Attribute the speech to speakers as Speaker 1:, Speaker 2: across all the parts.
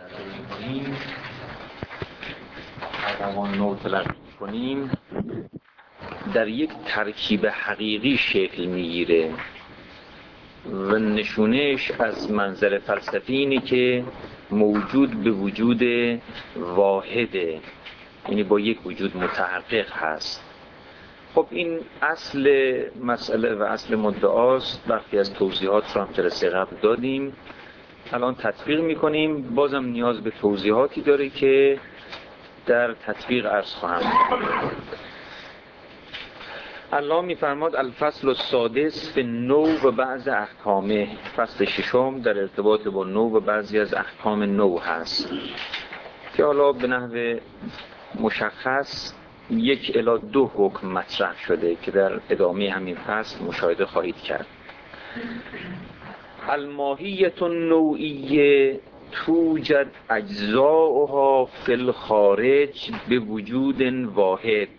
Speaker 1: کنیم روان نو تلقی کنیم در یک ترکیب حقیقی شکل میگیره و نشونش از منظر فلسفی اینه که موجود به وجود واحده، یعنی با یک وجود متحقق هست. خب این اصل مسئله و اصل مدعاست. برخی از توضیحات رو هم جلسه قبل دادیم، الان تطبیق میکنیم. بازم نیاز به توضیحاتی داره که در تطبیق عرض خواهم. الله میفرماد الفصل السادس فی النو و بعض احکامه. فصل ششم در ارتباط با نو و بعضی از احکام نو هست که حالا به نحو مشخص 1 الی 2 حکم مطرح شده که در ادامه همین فصل مشاهده خواهید کرد. الماهیت النوعیه توجد اجزاؤها فی الخارج به وجود واحد.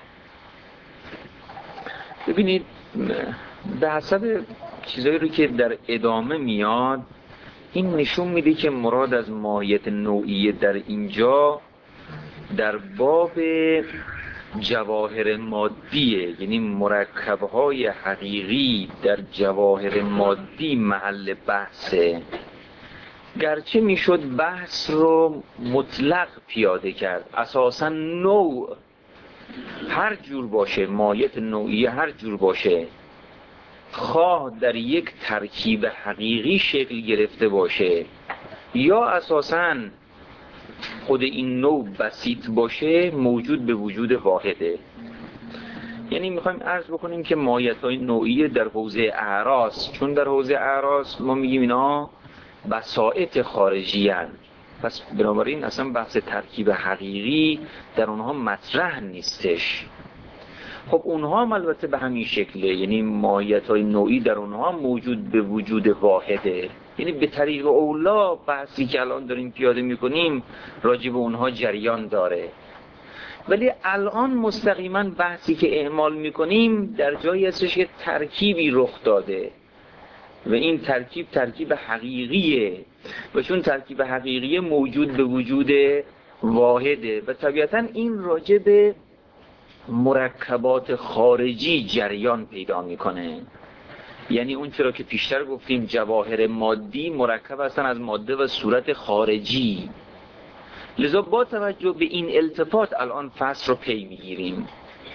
Speaker 1: ببینید به حسب چیزایی رو که در ادامه میاد این نشون میده که مراد از ماهیت نوعیه در اینجا در باب جواهر مادیه، یعنی مرکبهای حقیقی در جواهر مادی محل بحثه. گرچه میشد بحث رو مطلق پیاده کرد، اساسا نوع هر جور باشه، ماهیت نوعیه هر جور باشه، خواه در یک ترکیب حقیقی شکل گرفته باشه یا اساساً خود این نوع بسیط باشه، موجود به وجود واحده. یعنی میخوایم عرض بکنیم که ماهیت‌های نوعیه در حوزه اعراض، چون در حوزه اعراض ما میگیم اینا بساط خارجی هن، پس بنابراین اصلا بحث ترکیب حقیقی در اونها مطرح نیستش. خب اونها هم البته به همین شکله، یعنی ماهیت‌های نوعی در اونها موجود به وجود واحده. یعنی به طریق اولا بحثی که الان داریم پیاده میکنیم راجع به اونها جریان داره، ولی الان مستقیما بحثی که اعمال میکنیم در جایی هستش که ترکیبی رخ داده و این ترکیب ترکیب حقیقیه و چون ترکیب حقیقیه موجود به وجود واحده و طبیعتا این راجع به مرکبات خارجی جریان پیدا میکنه. یعنی اون چرا که پیشتر گفتیم جواهر مادی مرکب هستن از ماده و صورت خارجی، لذا با توجه به این التفات الان فصل رو پی میگیریم.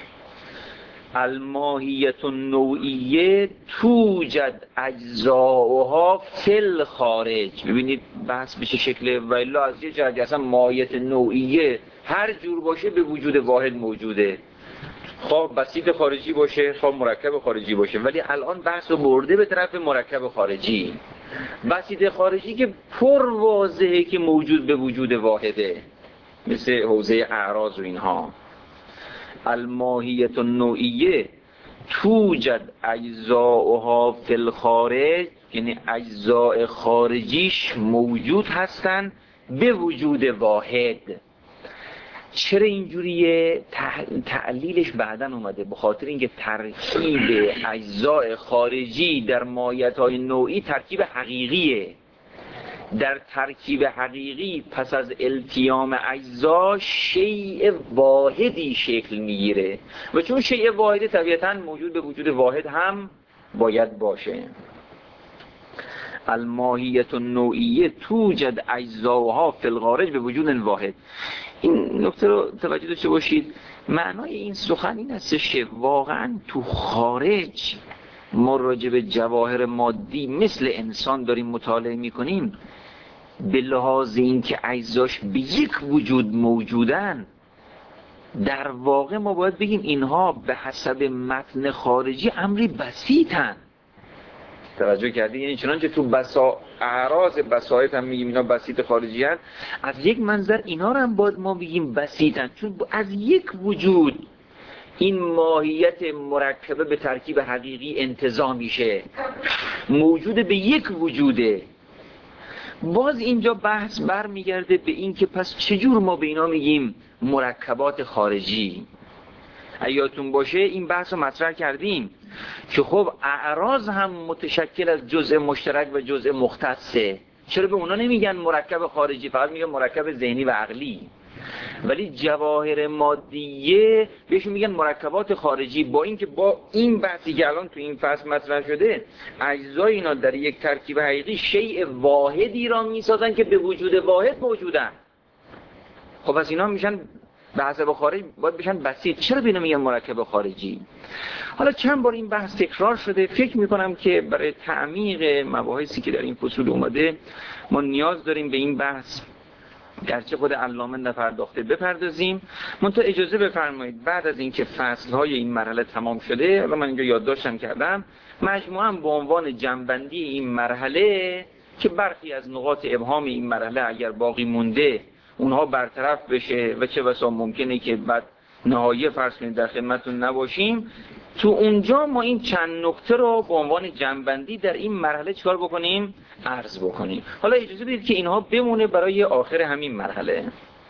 Speaker 1: الماهیت النوعیه توجد اجزاؤها فی الخارج. ببینید بحث به چه شکله، و الا از یه جهت اصلا ماهیت نوعیه هر جور باشه به وجود واحد موجوده، خواه بسیط خارجی باشه خواه مرکب خارجی باشه، ولی الان بحث رو برده به طرف مرکب خارجی. بسیط خارجی که پر واضحه که موجود به وجود واحده، مثل حوزه اعراض و اینها. الماهیت النوعیه توجد اجزاؤها فی الخارج، یعنی اجزاء خارجیش موجود هستن به وجود واحد. چرا اینجوریه؟ تعلیلش بعداً اومده، به خاطر اینکه ترکیب اجزاء خارجی در ماهیت‌های نوعی ترکیب حقیقیه. در ترکیب حقیقی پس از التیام اجزا شیء واحدی شکل میگیره و چون شیء واحدی طبیعتاً موجود به وجود واحد هم باید باشه. الماهیت النوعیه توجد اجزاؤها فی الخارج به وجود واحد. این نکته رو توجه داشته باشید. معنای این سخن این هستش که واقعا تو خارج ما راجع به جواهر مادی مثل انسان داریم مطالعه میکنیم، به لحاظ این که اجزاش به یک وجود موجودن، در واقع ما باید بگیم اینها به حسب متن خارجی امری بسیطن. توجه کردی؟ یعنی چنانچه تو اعراض بساط هم میگیم اینا بسیط خارجی هست، از یک منظر اینا رو هم باید ما بگیم بسیطن، چون از یک وجود این ماهیت مرکبه به ترکیب حقیقی انتزاع میشه، موجود به یک وجوده. باز اینجا بحث برمیگرده به این که پس چجور ما به اینا میگیم مرکبات خارجی. یادتون باشه این بحث رو مطرح کردیم که خب اعراض هم متشکل از جزء مشترک و جزء مختصه. چرا به اونا نمیگن مرکب خارجی، فقط میگن مرکب ذهنی و عقلی؟ ولی جواهر مادیه بهشون میگن مرکبات خارجی، با اینکه با این بحثی که الان تو این فصل مطرح شده اجزای اینا در یک ترکیب حقیقی شیء واحدی را میسازن که به وجود واحد موجودن. خب پس اینا میشن به حسب خارج باید بشن بسیط، چرا بینا میگن مرکب خارجی؟ حالا چند بار این بحث تکرار شده، فکر میکنم که برای تعمیق مباحثی که در این فصول اومده ما نیاز داریم به این بحث گرچه خود علامه نپرداخته بپردازیم. منتها اجازه بفرمایید بعد از اینکه فصلهای این مرحله تمام شده، حالا من اینجا یادداشتم کردم، مجموعاً به عنوان جنبندی این مرحله که برخی از نقاط ابهام این مرحله اگر باقی مونده اونها برطرف بشه و چه بسا ممکنه که بعد نهایه فرض کنید در خدمتتون نباشیم، تو اونجا ما این چند نکته رو به عنوان جنبندی در این مرحله چکار بکنیم؟ عرض بکنیم. حالا اجازه بدید که اینها بمونه برای آخر همین مرحله.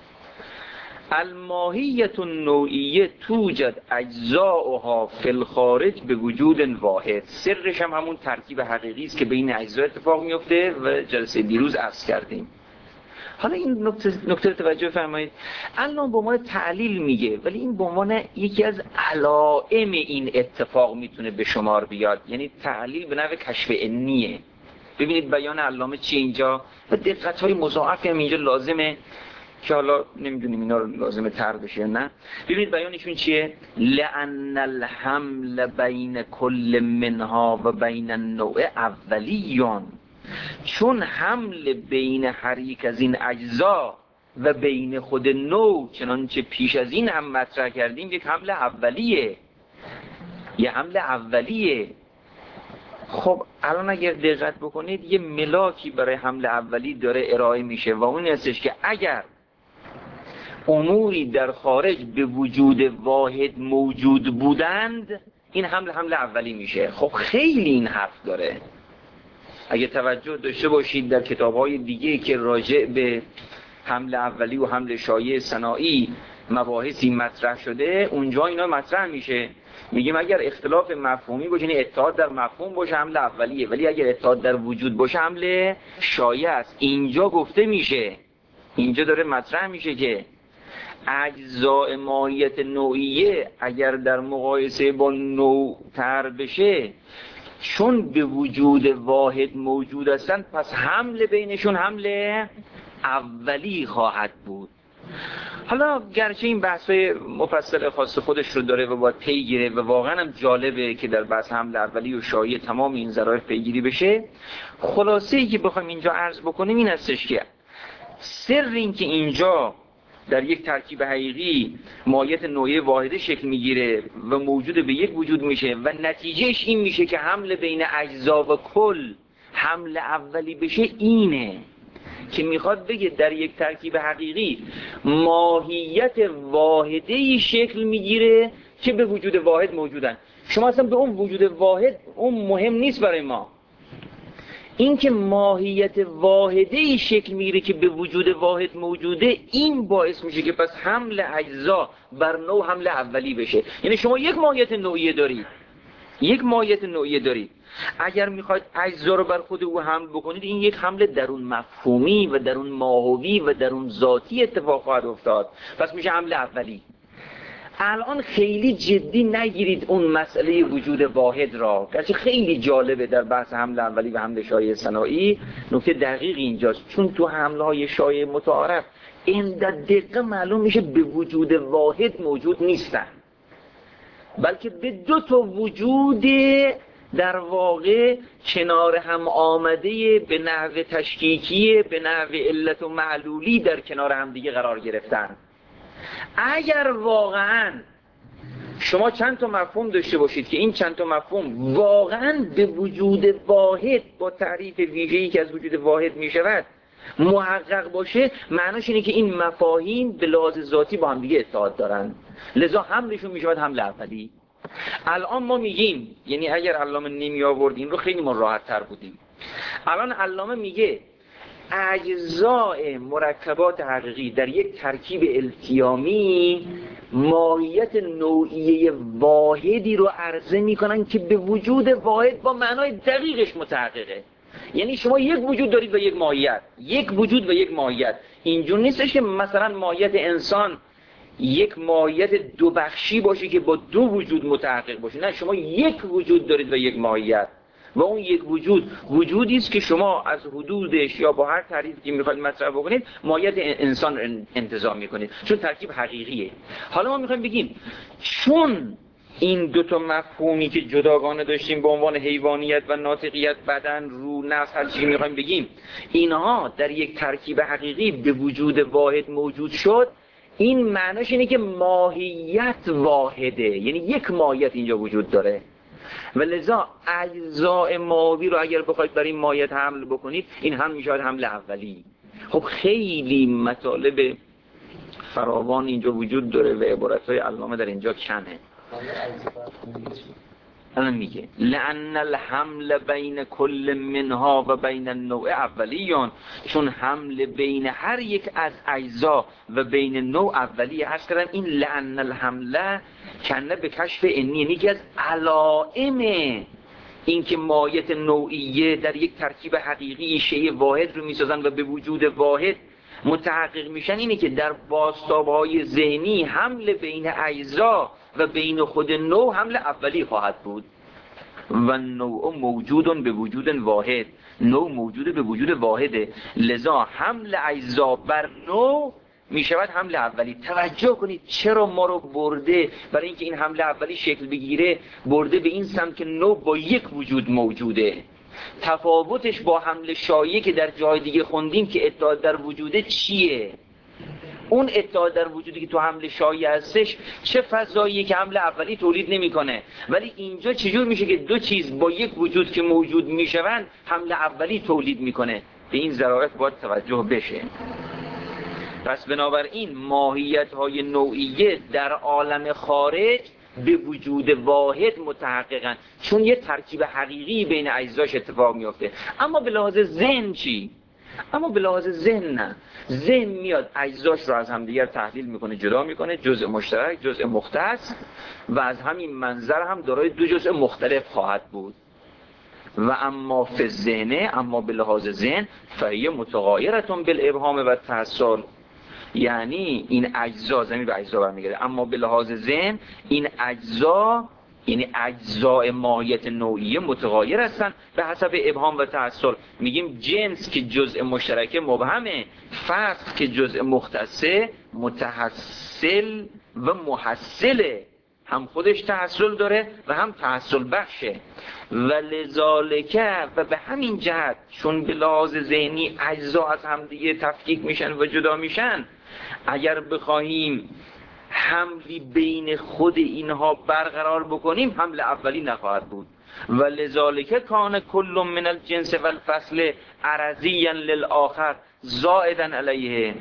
Speaker 1: الماهیت النوعیه توجد اجزاؤها فی الخارج به وجود واحد. سرش هم همون ترکیب حقیقی است که بین اجزا اتفاق میفته و جلسه دیروز عرض کردیم. حالا این نکته توجه فرمایید، الان به عنوان تعلیل میگه، ولی این به عنوان یکی از علائم این اتفاق میتونه به شمار بیاد، یعنی تعلیل به نوع کشف عنیه. ببینید بیان علامه چی اینجا و دقت‌های مضاعفی هم اینجا لازمه که حالا نمیدونیم اینا رو لازمه تر بشه نه. ببینید بیانشون چیه؟ لأن الحمل بین کل منها و بین النوع اولیون، چون حمل بین هر یک از این اجزا و بین خود نوع چنانچه پیش از این هم مطرح کردیم یک حمل اولیه، یه حمل اولیه. خب الان اگر دقت بکنید یه ملاکی برای حمل اولی داره ارائه میشه و اون هستش که اگر اموری در خارج به وجود واحد موجود بودند این حمل اولی میشه. خب خیلی این حرف داره. اگه توجه داشته باشید در کتاب‌های دیگه که راجع به حمل اولی و حمل شایع صناعی مباحثی مطرح شده اونجا اینا مطرح میشه، میگیم اگر اختلاف مفهومی باشه، یعنی اتحاد در مفهوم باشه حمل اولیه، ولی اگر اتحاد در وجود باشه حمل شایع است. اینجا گفته میشه، اینجا داره مطرح میشه که اجزاء ماهیت نوعیه اگر در مقایسه با نوع تر بشه چون به وجود واحد موجود هستند پس حمل بینشون حمل اولی خواهد بود. حالا گرچه این بحث‌های مفصل خاص خودش رو داره و باید پیگیره و واقعا هم جالبه که در بحث حمل اولی و شایع تمام این ظرایف پیگیری بشه، خلاصه‌ای که بخوایم اینجا عرض بکنیم این هستش که سر این که اینجا در یک ترکیب حقیقی ماهیت نوعی واحده شکل میگیره و موجود به یک وجود میشه و نتیجهش این میشه که حمل بین اجزا و کل حمل اولی بشه، اینه که میخواد بگه در یک ترکیب حقیقی ماهیت واحده‌ای شکل میگیره که به وجود واحد موجودن. شما اصلا به اون وجود واحد اون مهم نیست برای ما، این که ماهیت واحده‌ای شکل میگیره که به وجود واحد موجوده، این باعث میشه که پس حمل اجزا بر نوع حمل اولی بشه. یعنی شما یک ماهیت نوعیه دارید، اگر میخواید اجزا رو بر خود او حمل بکنید این یک حمل درون مفهومی و درون ماهوی و درون ذاتی اتفاق خواهد افتاد، پس میشه حمل اولی. الان خیلی جدی نگیرید اون مسئله وجود واحد را، گرچه خیلی جالبه در بحث حمل اولی و حمل شایع صناعی. نکته دقیق اینجاست، چون تو حمله های شایع متعارف این دقیقه معلوم میشه به وجود واحد موجود نیستن، بلکه به دو تا وجود در واقع کنار هم آمده به نحو تشکیکی به نحو علت و معلولی در کنار هم دیگه قرار گرفتن. اگر واقعا شما چند تا مفهوم داشته باشید که این چند تا مفهوم واقعا به وجود واحد با تعریف ویژه‌ای که از وجود واحد می شود محقق باشه، معناش اینه که این مفاهیم به لحاظ ذاتی با هم دیگه اتحاد دارن، لذا حملشون می شود حمل اولی. الان ما میگیم، یعنی اگر علامه نمی آورد این رو خیلی ما راحت تر بودیم. الان علامه میگه اجزاء مرکبات حقیقی در یک ترکیب التیامی ماهیت نوعیه واحدی رو عرضه میکنن که به وجود واحد با معنای دقیقش متحققه. یعنی شما یک وجود دارید و یک ماهیت، یک وجود و یک ماهیت. اینجور نیستش که مثلا ماهیت انسان یک ماهیت دو بخشی باشه که با دو وجود متحقق باشه. نه، شما یک وجود دارید و یک ماهیت، و اون یک وجود وجودی است که شما از حدودش یا با هر تعریفی که میخواید مطرح بکنید ماهیت انسان انتزاع میکنید، چون ترکیب حقیقیه. حالا ما میخوایم بگیم چون این دو تا مفهومی که جداگانه داشتیم به عنوان حیوانیت و ناطقیت، بدن، روح، نفس، هر چیزی میخوایم بگیم، اینها در یک ترکیب حقیقی به وجود واحد موجود شد، این معناش اینه که ماهیت واحده، یعنی یک ماهیت اینجا وجود داره. و لذا اجزاء ماهی رو اگر بخواید برای ماهیت حمل بکنید، این هم میشه حمل اولی. خب خیلی مطالب فراوان اینجا وجود داره و عبارت‌های علامه در اینجا کنه. الان میگه لأن الحمل بین کل منها و بین النوع اولیون، چون حمل بین هر یک از اجزا و بین نوع اولیه. هست کردم این لأن الحمل کنه به کشف انی، یعنی که از علائم این که ماهیت نوعیه در یک ترکیب حقیقی شیء واحد رو میسازن و به وجود واحد متحقق میشن، اینه که در بازتاب‌های ذهنی حمل بین اجزا و بین خود نوع حمل اولی خواهد بود. و نوع موجود به وجود واحد، نوع موجود به وجود واحده، لذا حمل اجزا بر نوع میشود حمل اولی. توجه کنید چرا ما رو برده برای اینکه این حمل اولی شکل بگیره، برده به این سمت که نوع با یک وجود موجوده. تفاوتش با حمل شایعه که در جای دیگه خوندیم که اتحاد در وجوده چیه؟ اون اتحاد در وجودی که تو حمل شایعه هستش چه فضاییه که حمل اولی تولید نمیکنه، ولی اینجا چجور میشه که دو چیز با یک وجود که موجود میشوند حمل اولی تولید میکنه؟ به این ظرافت باید توجه بشه. پس بنابراین ماهیت های نوعیه در عالم خارج به وجود واحد متحققن، چون یه ترکیب حقیقی بین اجزاش اتفاق میفته. اما به لحاظ ذهن چی؟ اما به لحاظ ذهن نه. ذهن میاد اجزاش رو از همدیگر تحلیل میکنه، جدا میکنه، جزء مشترک، جزء مختص، و از همین منظر هم دارای دو جزء مختلف خواهد بود. و اما فی الذهن، اما به لحاظ ذهن، فهی متغایرتون بالابهام و تحصل، یعنی این اجزا زمین به اجزا برمیگرده. اما به لحاظ ذهن این اجزا، یعنی اجزاء ماهیت نوعیه متغایر هستن به حسب ابهام و تحصل. میگیم جنس که جزء مشترک مبهمه، فصل که جزء مختصه متحصل و محصله، هم خودش تحصل داره و هم تحصل بخشه. و لذالکه، و به همین جهت چون به لحاظ ذهنی اجزا از همدیگه تفکیک میشن و جدا میشن، اگر بخواهیم حملی بین خود اینها برقرار بکنیم حمل اولی نخواهد بود. و لذالکه کان کل من الجنس و الفصل عرضیا للآخر زائدا علیه،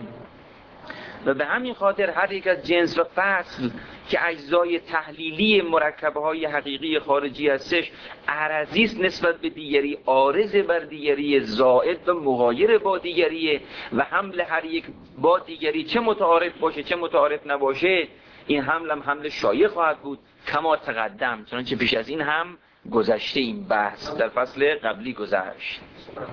Speaker 1: و به همین خاطر هر یک از جنس و فصل که اجزای تحلیلی مرکبهای حقیقی خارجی هستش عرضی است نسبت به دیگری، عارض بر دیگری، زائد و مغایر با دیگری، و حمل هر یک با دیگری چه متعارف باشه چه متعارف نباشه، این حمل هم حمل شایع خواهد بود. کما تقدم، چنانچه پیش از این هم گذشته این بحث در فصل قبلی گذشت.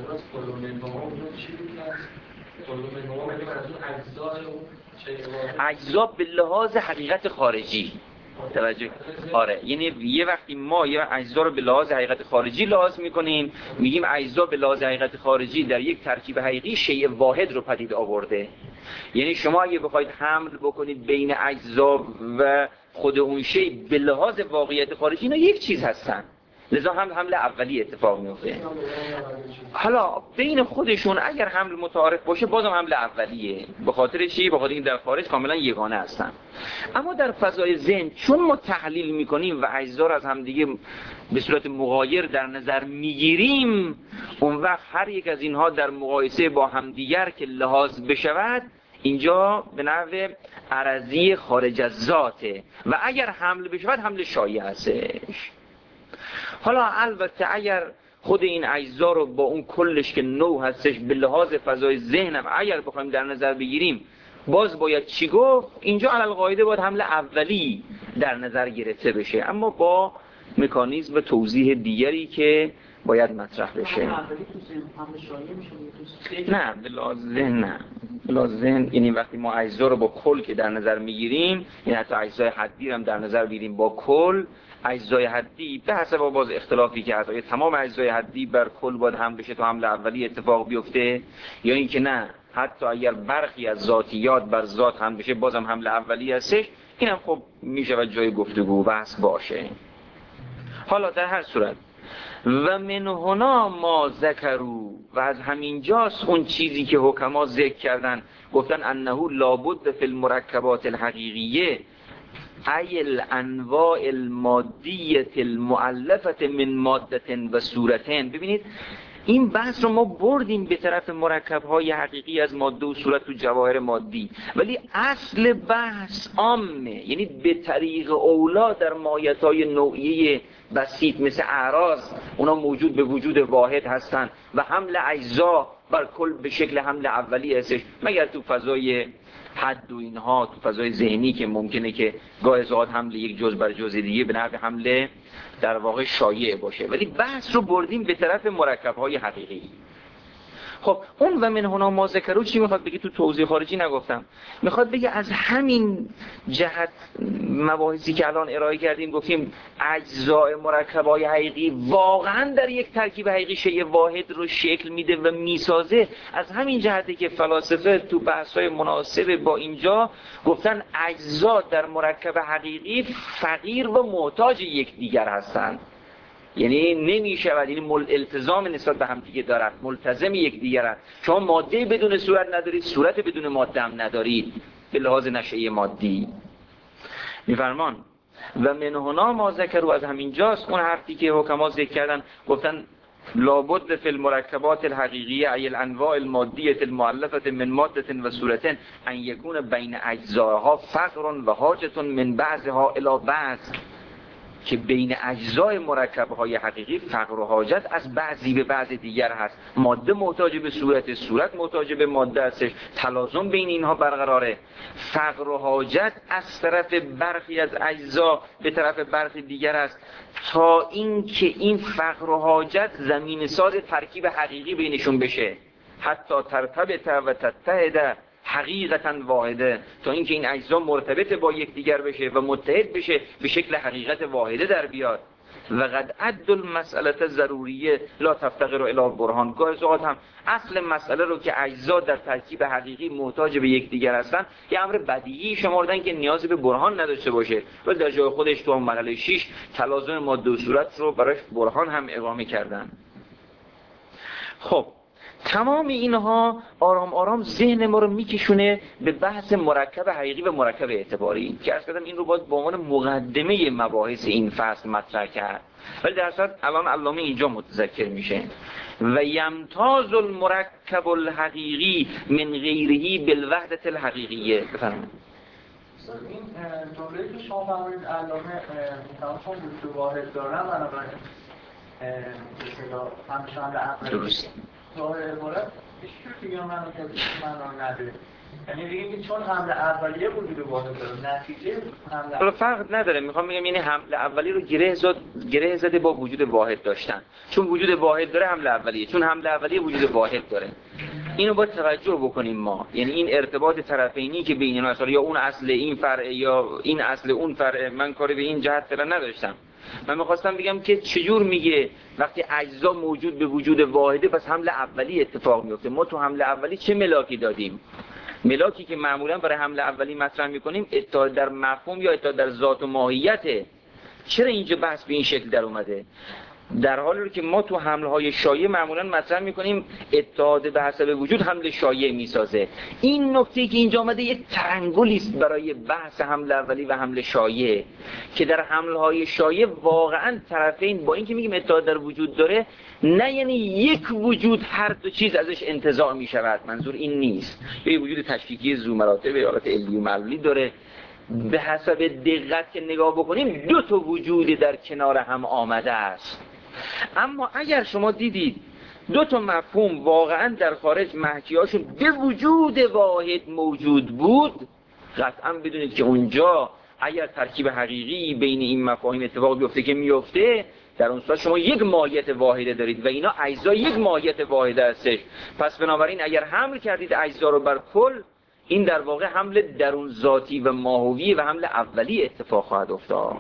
Speaker 1: اجزا به لحاظ حقیقت خارجی توجه. آره، یعنی یه وقتی ما یه اجزا رو به لحاظ حقیقت خارجی لحاظ میکنیم، میگیم اجزا به لحاظ حقیقت خارجی در یک ترکیب حقیقی شیء واحد رو پدید آورده. یعنی شما اگه بخواید حمل بکنید بین اجزا و خود اون شیء به لحاظ واقعیت خارجی، اینا یک چیز هستن، لذا هم حمل اولی اتفاق میفته. حالا بین خودشون اگر حمل متعارف باشه بازم حمل اولیه. به خاطر چی؟ به خاطر اینکه در خارج کاملا یگانه هستن. اما در فضای ذهن چون ما تحلیل میکنیم و اجزا رو از همدیگه به صورت مغایر در نظر میگیریم، اون وقت هر یک از اینها در مقایسه با همدیگر که لحاظ بشود اینجا به نحو عرضی خارج از ذاته، و اگر حمل بشود حمل شایع هستش. حالا البته اگر خود این اجزا رو با اون کلش که نوع هستش به لحاظ فضای ذهنم اگر بخوایم در نظر بگیریم، باز باید چی گفت؟ اینجا علی القاعده باید حمل اولی در نظر گرفته بشه، اما با مکانیزم و توضیح دیگری که باید مطرح بشه. نه بلازم یعنی وقتی ما اجزا رو با کل که در نظر میگیریم، یعنی حتی اجزای حدی رو هم در نظر بگیریم با کل، اجزای حدی به حسب باز اختلافی که هست، تمام اجزای حدی بر کل باید هم بشه تا حمل اولی اتفاق بیفته، یا اینکه نه حتی اگر برخی از ذاتیات بر ذات هم بشه بازم حمل اولی هستش. اینم خب میشه و جای گفتگو بحث باشه. حالا در هر صورت و من هنا ما ذکروا، و از همینجاست اون چیزی که حکما ذکر کردن، گفتن انه لابد فی المرکبات الحقیقیه ای الانواع المادیه المؤلفه من ماده و صورتین. ببینید این بحث رو ما بردیم به طرف مرکب‌های حقیقی از ماده و صورت و جواهر مادی، ولی اصل بحث عامه، یعنی به طریق اولا در مایت‌های نوعیه بسیط مثل اعراض، اونا موجود به وجود واحد هستند و حمل اجزا بر کل به شکل حمل اولی هستش، مگر تو فضای حد و اینها، تو فضای ذهنی که ممکنه که گاه زاد حمل یک جزء بر جزء دیگه به نحو حمله در واقع شایع باشه، ولی بحث رو بردیم به طرف مرکب‌های حقیقی. خب اون و من هنا ما ذکروا چی میخواد بگه؟ تو توضیح خارجی نگفتم، میخواد بگه از همین جهت مباحثی که الان ارائه کردیم، گفتیم اجزای مرکب‌های حقیقی واقعا در یک ترکیب حقیقی شیء واحد رو شکل میده و میسازه. از همین جهتی که فلاسفه تو بحث‌های مناسب با اینجا گفتن اجزا در مرکب حقیقی فقیر و محتاج یکدیگر هستند، یعنی نمیشود، یعنی التزام نسبت به هم دیگه دارن، ملتزم یکدیگرن. شما ماده بدون صورت ندارید، صورت بدون ماده هم ندارید به لحاظ نشأه مادی. میفرمان و من هنا ما ذکروا، از همینجاست اون حرفی که حکما ذکر کردن، گفتن لابد فی المرکبات الحقیقیه ای الانواع المادیه المؤلفه من ماده و صورتین ان یکون بین اجزاها فقر و حاجت من بعضها الی بعض، که بین اجزای مرکب‌های حقیقی فقر و حاجت از بعضی به بعض دیگر هست. ماده محتاج به صورت، صورت محتاج به ماده هستش، تلازم بین اینها برقراره. فقر و حاجت از طرف برخی از اجزا به طرف برخی دیگر است، تا اینکه این فقر و حاجت زمین ساز ترکیب حقیقی بینشون بشه، حتی ترتبط و تتحد حقیقتا واحده، تا اینکه این اجزا مرتبط با یکدیگر بشه و متحد بشه به شکل حقیقت واحده در بیاد. و قد عد المسئله ضروریه لا تفتقر الی برهان. گاهی اوقات هم اصل مسئله رو که اجزا در ترکیب حقیقی محتاج به یکدیگر هستن یه امر بدیهی شمردن که نیازی به برهان نداشته باشه، ولی در جای خودش تو مرحله 6 تلازم ماده و صورت رو براش برهان هم اقامه کردن. خب تمام اینها آرام آرام ذهن ما رو میکشونه به بحث مرکب حقیقی و مرکب اعتباری که عرض کردم این رو باید به عنوان مقدمه مباحث این فصل مطرح کرد، ولی در اصل الان علامه اینجا متذکر میشه. و یمتاز المرکب الحقیقی من غیره بالوحدت الحقیقیه. بفرمایید.
Speaker 2: این جمله‌ای که شما فرمودید علامه چون وجود واحد دارن بنابراین
Speaker 1: درست
Speaker 2: ظاهر عبارت چجوری دیگه من نداره، یعنی دیگه چون حمله اولیه وجود واحد داره نتیجه حمله
Speaker 1: فرق نداره. میخوام بگم یعنی حمله اولیه رو گره زده با وجود واحد داشتن، چون وجود واحد داره حمله اولیه، چون حمله اولیه وجود واحد داره. اینو باید توجه بکنیم ما، یعنی این ارتباط طرفینی که بین اینا هست، یا اون اصل این فرع یا این اصل اون فرع، من کاری به این جهت فعلا نداشتم. من میخواستم بگم که چجور میگه وقتی اجزا موجود به وجود واحده پس حمله اولی اتفاق میفته. ما تو حمله اولی چه ملاکی دادیم؟ ملاکی که معمولا برای حمله اولی مطرح میکنیم اتحاد در مفهوم یا اتحاد در ذات و ماهیته. چرا اینجا بحث به این شکل در اومده؟ در حالی که ما تو حمله های شایع معمولا مطرح میکنیم اتحاد به حسب وجود حمله شایع میسازه. این نکته که اینجا آمده یه ترنگلی است برای بحث حمله اولی و حمله شایع، که در حمله های شایع واقعا طرفین با اینکه میگیم اتحاد در وجود داره، نه یعنی یک وجود هر دو چیز ازش انتزاع میشود، منظور این نیست. یه وجود تشکیکی ذو مراتب به حالت علی و معلولی داره، به حسب دقت که نگاه بکنیم دو تا وجود در کنار هم آمده است. اما اگر شما دیدید دو تا مفهوم واقعا در خارج محکیهاشون به وجود واحد موجود بود، قطعا بدونید که اونجا اگر ترکیب حقیقی بین این مفاهیم اتفاق بیفته که میفته، در اون صورت شما یک ماهیت واحده دارید و اینا اجزا یک ماهیت واحده هستش. پس بنابراین اگر حمل کردید اجزا رو بر کل، این در واقع حمل درون ذاتی و ماهوی و حمل اولی اتفاق خواهد افتاد.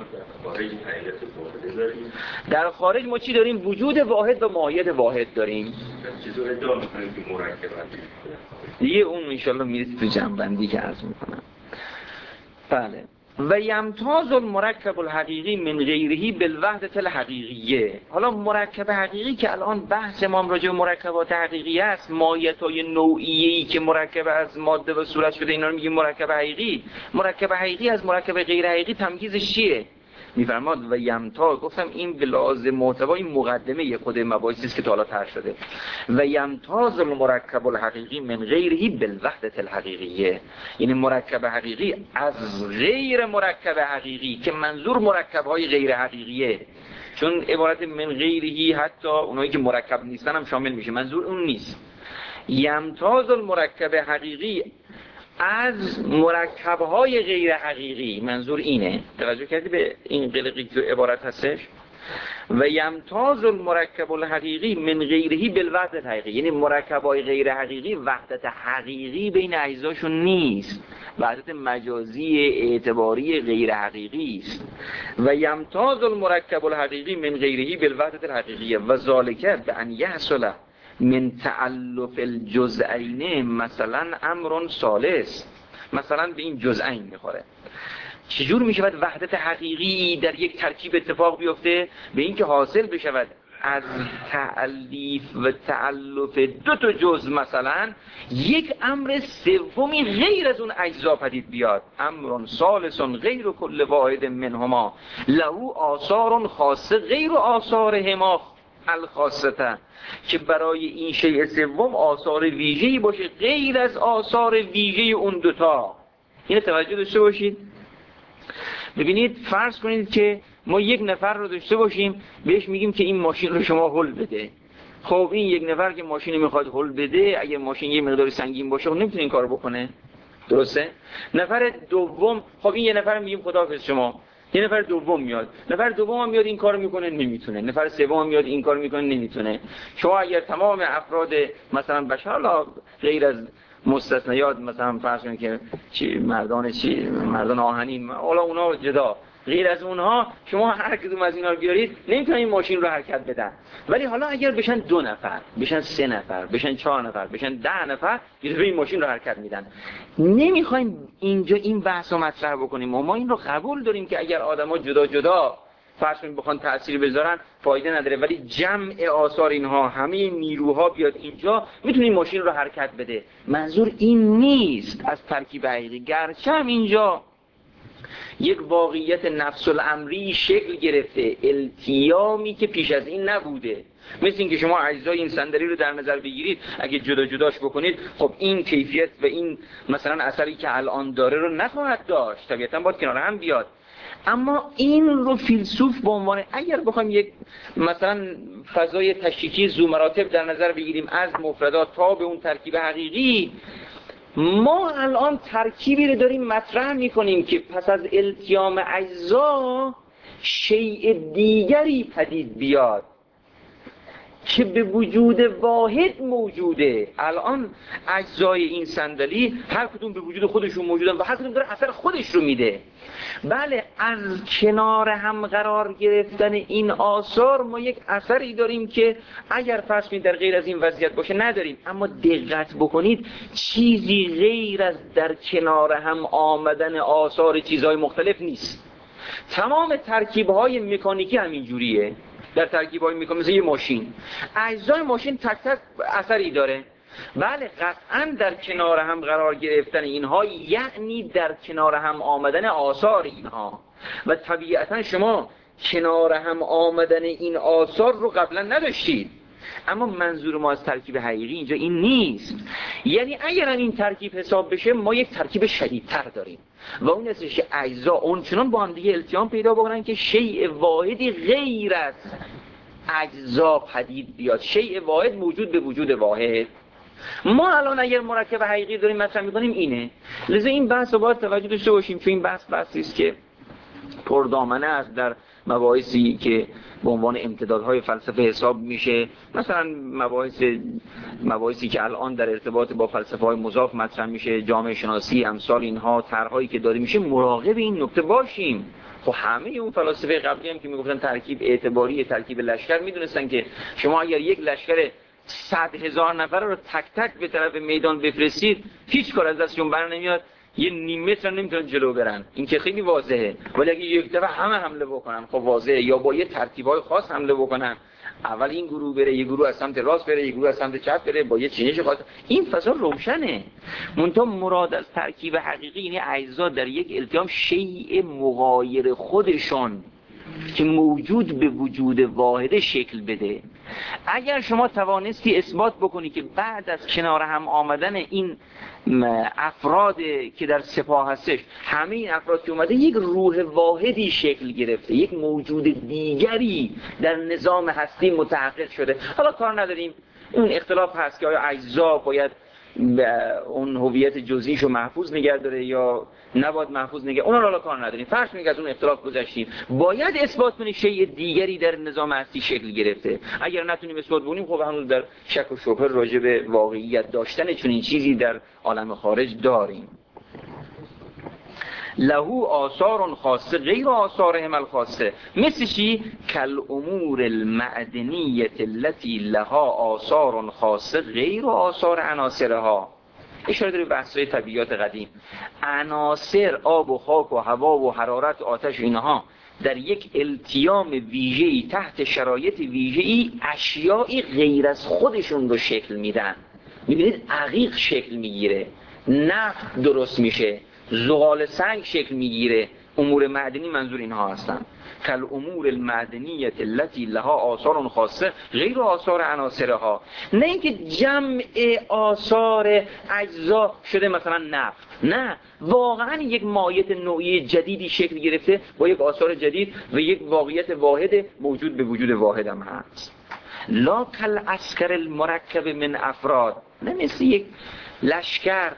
Speaker 1: در خارج ما چی داریم؟ وجود واحد و ماهیت واحد داریم.
Speaker 3: چطور ادعا میکنیم که مرکبات
Speaker 1: دیگه اون انشالله میرسید تو جنبندی که عرض میکنم. بله. و یمتاز المرکب الحقیقی من غیرهی بالوحدة الحقیقیه. حالا مرکب حقیقی که الان بحث ما راجع به مرکبات حقیقی است، ماهیت‌های نوعیه‌ای که مرکب از ماده و صورت شده، اینا رو میگیم مرکب حقیقی. مرکب حقیقی از مرکب غیر حقیقی تمییزش چیه؟ میفرماد و یمتاز، گفتم این به لحاظ محتوا این مقدمه خود مباحثی است که تا حالا طرح شده. و یمتاز المرکب الحقیقی من غیرهی بالوحدة الحقیقیه، یعنی مرکب حقیقی از غیر مرکب حقیقی که منظور مرکب‌های غیر حقیقیه، چون عبارت من غیرهی حتی اونایی که مرکب نیستن هم شامل میشه، منظور اون نیست. یمتاز المرکب حقیقی از مرکب‌های غیر حقیقی، منظور اینه. توجه کردی به این قلقی که عبارت هستش؟ و یمتاز المرکب الحقیقی من غیرهی بالوحدة الحقیقی، یعنی مرکب‌های غیر حقیقی وحدت حقیقی بین اجزاشون نیست، وحدت مجازی اعتباری غیر حقیقی است. و یمتاز المرکب الحقیقی من غیرهی بالوحدة الحقیقیه و ذالک به ان یحصل من تألف الجزئین مثلا امر ثالث. مثلا به این جزئین میخوره. چجور میشود وحدت حقیقی در یک ترکیب اتفاق بیفته؟ به این که حاصل بشود از تألیف و تألف دو تا جزء مثلا یک امر سومی غیر از اون اجزا پدید بیاد. امر ثالث غیر کل واحد منهما له آثار خاصه غیر آثارهما الخاصه، که برای این شیء سوم آثار ویژه‌ای باشه غیر از آثار ویژه اون دوتا. اینو توجه داشته باشید. ببینید فرض کنید که ما یک نفر رو داشته باشیم، بهش میگیم که این ماشین رو شما هل بده. خب این یک نفر که ماشین میخواد هل بده، اگه ماشین یه مقدار سنگین باشه خب نمیتونه این کارو بکنه، درسته؟ نفر دوم، خب این یه نفر میگیم خداحافظ شما، یه نفر دوم میاد، نفر دوم هم میاد این کارو میکنه نمیتونه، نفر سوم هم میاد این کارو میکنه نمیتونه. شما اگر تمام افراد مثلا بشر، حالا غیر از مستثنیات مثلا فرض کنید که مردان آهنین، حالا اونا جدا، غیر از اونها شما هر کدوم از اینا رو بیارید نمیتونن این ماشین رو حرکت بدن. ولی حالا اگر بشن 2 نفر، بشن 3 نفر، بشن 4 نفر، بشن 10 نفر، یه دفعه این ماشین رو حرکت میدن. نمیخوایم اینجا این بحث رو مطرح بکنیم. ما این رو قبول داریم که اگر آدما جدا جدا فرض کنید بخوان تأثیر بذارن فایده نداره، ولی جمع آثار اینها، همه نیروها بیاد اینجا، میتونه این ماشین رو حرکت بده. منظور این نیست از ترکیب حقیقی، گرچه هم اینجا یک واقعیت نفس الامری شکل گرفته، التیامی که پیش از این نبوده. مثل اینکه شما اجزای این صندلی رو در نظر بگیرید، اگه جدا جداش بکنید خب این کیفیت و این مثلا اثری که الان داره رو نخواهد داشت، طبیعتا باید کنار هم بیاد. اما این رو فیلسوف به عنوان، اگر بخوایم یک مثلا فضای تشکیکی ذو مراتب در نظر بگیریم از مفردات تا به اون ترکیب حقیقی، ما الان ترکیبی رو داریم مطرح میکنیم که پس از التیام اجزا شیء دیگری پدید بیاد که به وجود واحد موجوده. الان اجزای این صندلی هر کدوم به وجود خودشون موجودن و هر کدوم داره اثر خودش رو میده. بله، از کنار هم قرار گرفتن این آثار ما یک اثری داریم که اگر فرض کنید در غیر از این وضعیت باشه نداریم. اما دقت بکنید چیزی غیر از در کنار هم آمدن آثار چیزهای مختلف نیست. تمام ترکیب‌های مکانیکی همین جوریه. در ترکیب‌های میکنه مثل یه ماشین، اجزای ماشین تک تک اثری داره. بله، قطعاً در کنار هم قرار گرفتن اینها یعنی در کنار هم آمدن آثار اینها، و طبیعتاً شما کنار هم آمدن این آثار رو قبلا نداشتید. اما منظور ما از ترکیب حقیقی اینجا این نیست. یعنی اگر این ترکیب حساب بشه ما یک ترکیب شدیدتر داریم و اون است که اجزا اونچنان با هم دیگه التیام پیدا بکنن که شیء واحدی غیر از اجزا پدید بیاد، شیء واحد موجود به وجود واحد. ما الان اگر مرکب حقیقی داریم مطرح می‌کنیم اینه. لذا این بحث رو باید توجه داشته باشیم، چون این بحثی است که پردامنه است در مباحثی که به عنوان امتدادهای فلسفه حساب میشه، مثلا مباحثی که الان در ارتباط با فلسفه های مضاف مطرح میشه، جامعه شناسی، امثال اینها، طرحهایی که داره میشه، مراقب این نکته باشیم. خب همه اون فلاسفه قبلی هم که میگفتن ترکیب اعتباری، ترکیب لشکر، میدونستن که شما اگر یک لشکر 100,000 نفر رو تک تک به طرف میدان بفرستید، هیچ کار از دستشون بر نمیاد، یه نیم متر نمیتونن جلو برن. این که خیلی واضحه. ولی اگه یک دفعه همه حمله بکنن، خب واضحه، یا با یه ترتیبای خاص حمله بکنن، اول این گروه بره، یه گروه از سمت راست بره، یه گروه از سمت چپ بره، با یه چینش خاص، این فضا روشنه. منتها مراد از ترکیب حقیقی یعنی اجزا در یک التیام شیء مغایر خودشان که موجود به وجود واحد شکل بده. اگر شما توانستی اثبات بکنی که بعد از کنار هم آمدن این افراد که در سپاه هستش، همه این افراد که اومده یک روح واحدی شکل گرفته، یک موجود دیگری در نظام هستی متحقق شده. حالا کار نداریم اون اختلاف هست که آیا اجزا باید اون هویت جزئیشو محفوظ نگه داره یا نباید محفوظ نگه، اون رو حالا کار نداریم. فرض کنید از اون اختلاف گذشتیم، باید اثبات کنیم شیء دیگری در نظام هستی شکل گرفته. اگر نتونیم اثبات کنیم، خب هنوز در شک و شبهه راجع به واقعیت داشتن چنین چیزی در عالم خارج داریم. له آثار خاصه غیر آثارهم الخاصه، مثل چی؟ کل امور المعدنیه التي لها آثار خاصه غیر آثار عناصرها. اشاره داره به بحث‌های طبیعیات قدیم. عناصر، آب و خاک و هوا و حرارت و آتش، اینها در یک التیام ویژه‌ای تحت شرایط ویژه‌ای اشیائی غیر از خودشون رو شکل میدن. می‌بینید عقیق شکل میگیره، نفت درست میشه، زغال سنگ شکل میگیره. امور معدنی منظور اینها هستن. کل امور المعدنیه التي لها آثار خاصه غیر آثار عناصرها. نه اینکه جمع آثار اجزا شده مثلا نفت، نه، واقعا یک مایع نوعی جدیدی شکل گرفته با یک آثار جدید و یک واقعیت واحد موجود به وجود واحد هم هست. لا کل عسکر المرکب من افراد، نه مثل یک لشکر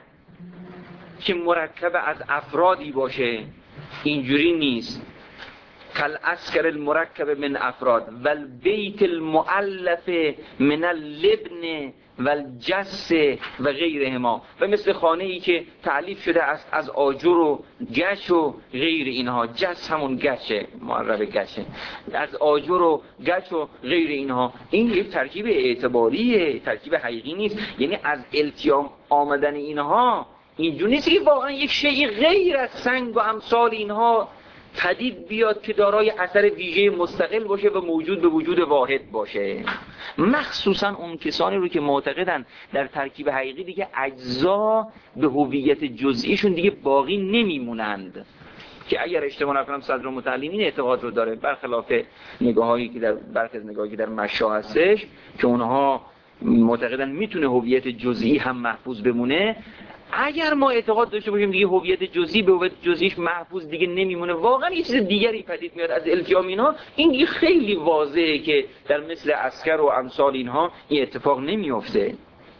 Speaker 1: که مرکب از افرادی باشه، اینجوری نیست. کل عسکر المرکب من افراد والبیت المؤلف من اللبن والجس و غیرهما، و مثل خانه ای که تعلیف شده است از آجر و گچ و غیر اینها. جس همون گچه، معرب گچه، از آجر و گچ و غیر اینها. این یک ترکیب اعتباریه، ترکیب حقیقی نیست. یعنی از التیام آمدن اینها اینجوری نیست که واقعا یک شیء غیر از سنگ و امثال اینها پدید بیاد که دارای اثر ویژه مستقل باشه و موجود به وجود واحد باشه. مخصوصا اون کسانی رو که معتقدن در ترکیب حقیقی دیگه اجزا به هویت جزئیشون دیگه باقی نمیمونند، که اگر اشتباه نکنم صدر متعلم این اعتقاد رو داره، برخلاف نگاهایی که در برخی از نگاهی که در مشا هستش که اونها معتقدن میتونه هویت جزئی هم محفوظ بمونه. اگر ما اعتقاد داشته باشیم دیگه هویت جزئی به هویت جزئیش محفوظ دیگه نمیمونه، واقعا یه چیز دیگری پدید میاد از التیام اینها، این دیگه خیلی واضحه که در مثل عسکر و امثال اینها این اتفاق نمیفته.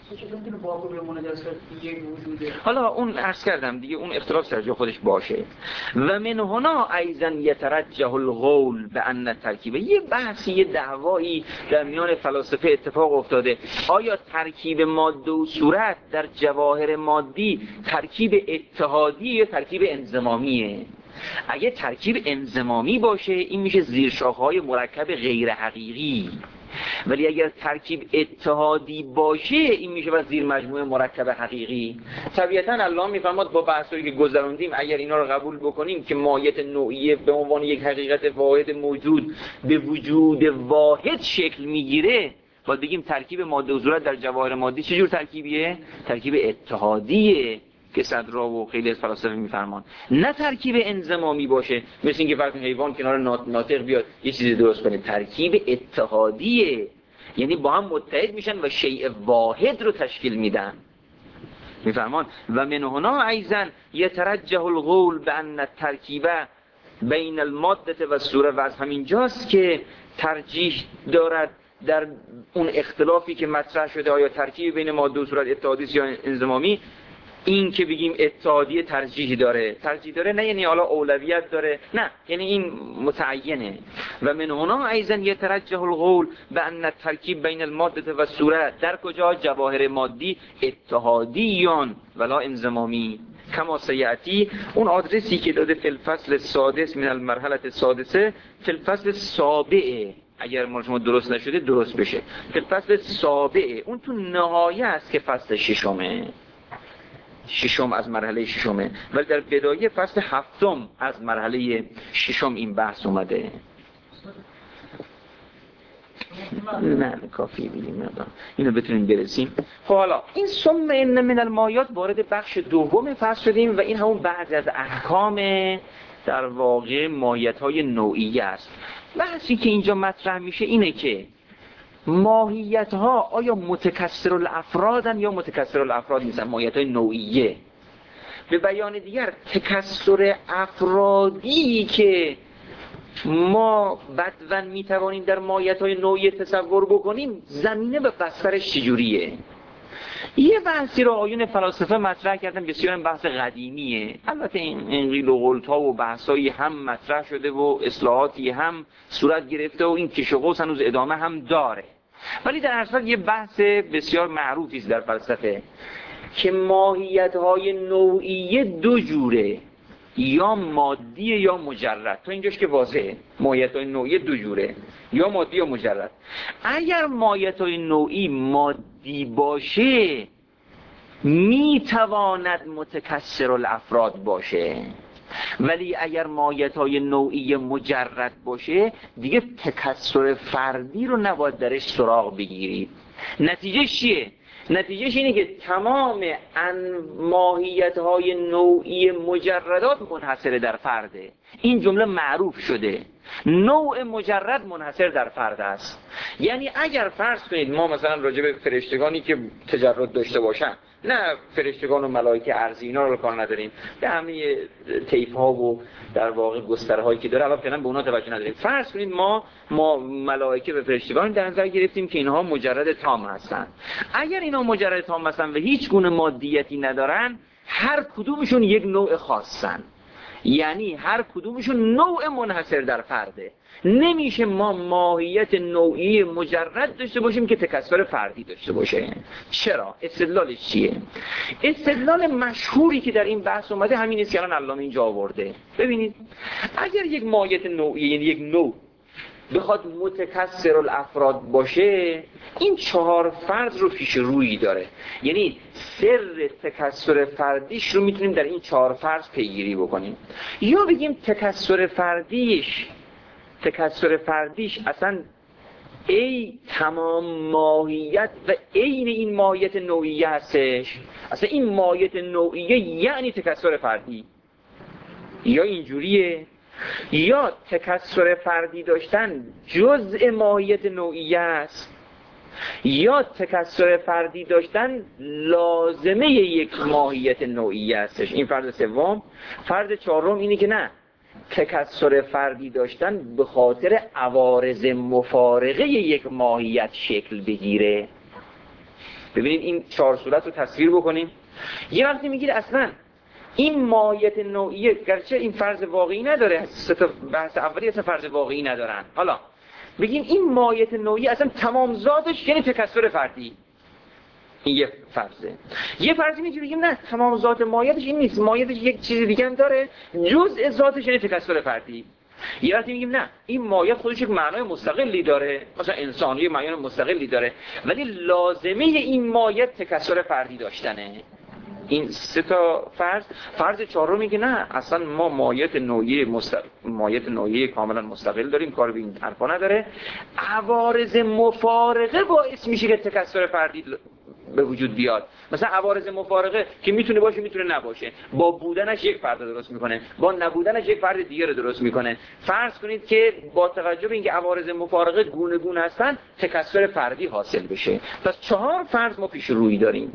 Speaker 1: حالا اون عرض کردم دیگه، اون اختلاف سر جای خودش باشه. و من هنا ایضا یترجح القول بان ترکیبه، یه بحثی، یه دعوایی در میان فلاسفه اتفاق افتاده. آیا ترکیب ماده و صورت در جواهر مادی ترکیب اتحادی یا ترکیب انضمامیه؟ اگه ترکیب انضمامی باشه این میشه زیرشاخه‌های مرکب غیر حقیقی، ولی اگر ترکیب اتحادی باشه این میشه و زیر مجموعه مرکب حقیقی. طبیعتاً الله میفرماد با بحثایی که گذروندیم اگر اینا رو قبول بکنیم که مایت نوعیه به عنوان یک حقیقت واحد موجود به وجود واحد شکل میگیره، باید بگیم ترکیب ماده و صورت در جواهر مادی چه جور ترکیبیه؟ ترکیب اتحادیه که صدرا و خیلی از فلاسفه میفرمان، نه ترکیب انضمامی باشه، مثل اینکه فرض حیوان کنار ناطق بیاد یه چیزی درست کنه. ترکیب اتحادیه، یعنی با هم متحد میشن و شیء واحد رو تشکیل میدن. میفرمان و من هنا ایضا یترجح القول بان الترکیب بین الماده و الصوره، و از همین جاست که ترجیح دارد در اون اختلافی که مطرح شده آیا ترکیب بین ماده و صورت اتحادی یا انضمامی، این که بگیم اتحادیه ترجیح داره نه یعنی حالا اولویت داره، نه یعنی این متعینه. و من هنا ایضا یترجح القول بان الترکیب بین الماده و صورت، در کجا؟ جواهر مادی اتحادیون ولا انضمامی، کما سیاتی، اون آدرسی که داده فی الفصل السادس من المرحله السادسه فی الفصل السابع، اگر ما شما درست نشده درست بشه، فی الفصل السابع، اون تو نهایه است که فصل ششم از مرحله ششمه، ولی در بدایه فصل هفتم از مرحله ششم این بحث اومده. نه کافی بگیم اینو بتونیم برسیم. خب حالا این ثم ان من المایات وارد بخش دوم فصل شدیم و این همون بعضی از احکام در واقع ماهیت‌های نوعیه است. بحثی که اینجا مطرح میشه اینه که ماهیت‌ها آیا متکثر الافرادن یا متکثر الافراد نیستن، ماهیت‌های نوعیه. به بیان دیگر تکثر افرادی که ما بدون میتوانیم در ماهیت‌های نوعی تصور بکنیم زمینه به بسترش چجوریه؟ یه بحثی رو آیون فلاسفه مطرح کردن، بسیار بحث قدیمیه، البته این قیل و قول‌ها و بحثایی هم مطرح شده و اصلاحاتی هم صورت گرفته و این کش و قوس هنوز ادامه هم داره، ولی در اصل یه بحث بسیار معروفی است در فلسفه که ماهیت‌های نوعیه دو جوره، یا مادی یا مجرد. تا اینجاش که واضحه ماهیت‌های نوعی دو جوره، یا مادی یا مجرد. اگر ماهیت‌های نوعی مادی باشه میتواند متکثر الافراد باشه، ولی اگر ماهیت‌های نوعی مجرد باشه دیگه تکثر فردی رو نباید درش سراغ بگیرید. نتیجه چیه؟ نتیجهش اینه که تمام ماهیت‌های نوعی مجردات منحصر در فرده. این جمله معروف شده، نوع مجرد منحصر در فرد است. یعنی اگر فرض کنید ما مثلا راجع به فرشتگانی که تجرد داشته باشن، نه فرشتگان و ملائکه ارضی اینا رو کار نداریم، به همه طیف ها و در واقع گستره هایی که داره الان فعلا به اونا توجه نداریم، فرض کنید ما ملائکه و فرشتگان در نظر گرفتیم که اینها مجرد تام هستن. اگر اینا مجرد تام هستن و هیچ گونه مادیتی ندارن، هر کدومشون یک نوع خاصن، یعنی هر کدومشون نوع منحصر در فرده. نمیشه ما ماهیت نوعی مجرد داشته باشیم که تکثر فردی داشته باشه. چرا؟ استدلالش چیه؟ استدلال مشهوری که در این بحث اومده همین است که الان علامه اینجا آورده. ببینید اگر یک ماهیت نوعی، یعنی یک نوع، بخواد متکثر الافراد باشه، این 4 فرض رو پیش روی داره. یعنی سر تکثر فردیش رو میتونیم در این 4 فرض پیگیری بکنیم. یا بگیم تکثر فردیش اصلا ای تمام ماهیت و عین این ماهیت نوعیه هستش. اصلا این ماهیت نوعیه یعنی تکثر فردی، یا اینجوریه، یا تکثر فردی داشتن جزء ماهیت نوعیه است، یا تکثر فردی داشتن لازمه یک ماهیت نوعیه هستش. این فرض سوم. فرض چهارم اینه که نه، تکثر فردی داشتن به خاطر عوارض مفارقه یک ماهیت شکل بگیره. ببینید این 4 صورت رو تصویر بکنیم. یه وقتی میگید اصلا این ماهیت نوعیه، گرچه این فرض واقعی نداره، بحث اولی اصلا فرض واقعی ندارن، حالا بگیم این ماهیت نوعی اصلا تمام ذاتش یعنی تکثر فردی، این یه فرضه. یه فرضی میگه بگیم نه، تمام ذات ماهیتش این نیست، ماهیتش یک چیز دیگه هم داره، جزء ذاتش یعنی تکثر فردی. یه وقتی میگیم نه، این ماهیت خودش یک معنای مستقلی داره، مثلا انسانی معنای مستقلی داره، ولی لازمه این ماهیت تکثر فردی داشتنه. این 3 تا فرض چهارم میگه نه، اصلا ما ماهیت نوعی کاملا مستقل داریم، کار به این حرفا نداره، عوارض مفارقه باعث میشه که تکثر فردی به وجود بیاد. مثلا عوارض مفارقه که میتونه باشه میتونه نباشه، با بودنش یک فرد درست میکنه، با نبودنش یک فرد دیگه رو درست میکنه. فرض کنید که با توجه به اینکه عوارض مفارقه گونه گونه هستن تکثر فردی حاصل بشه. پس 4 فرض ما پیش روی داریم.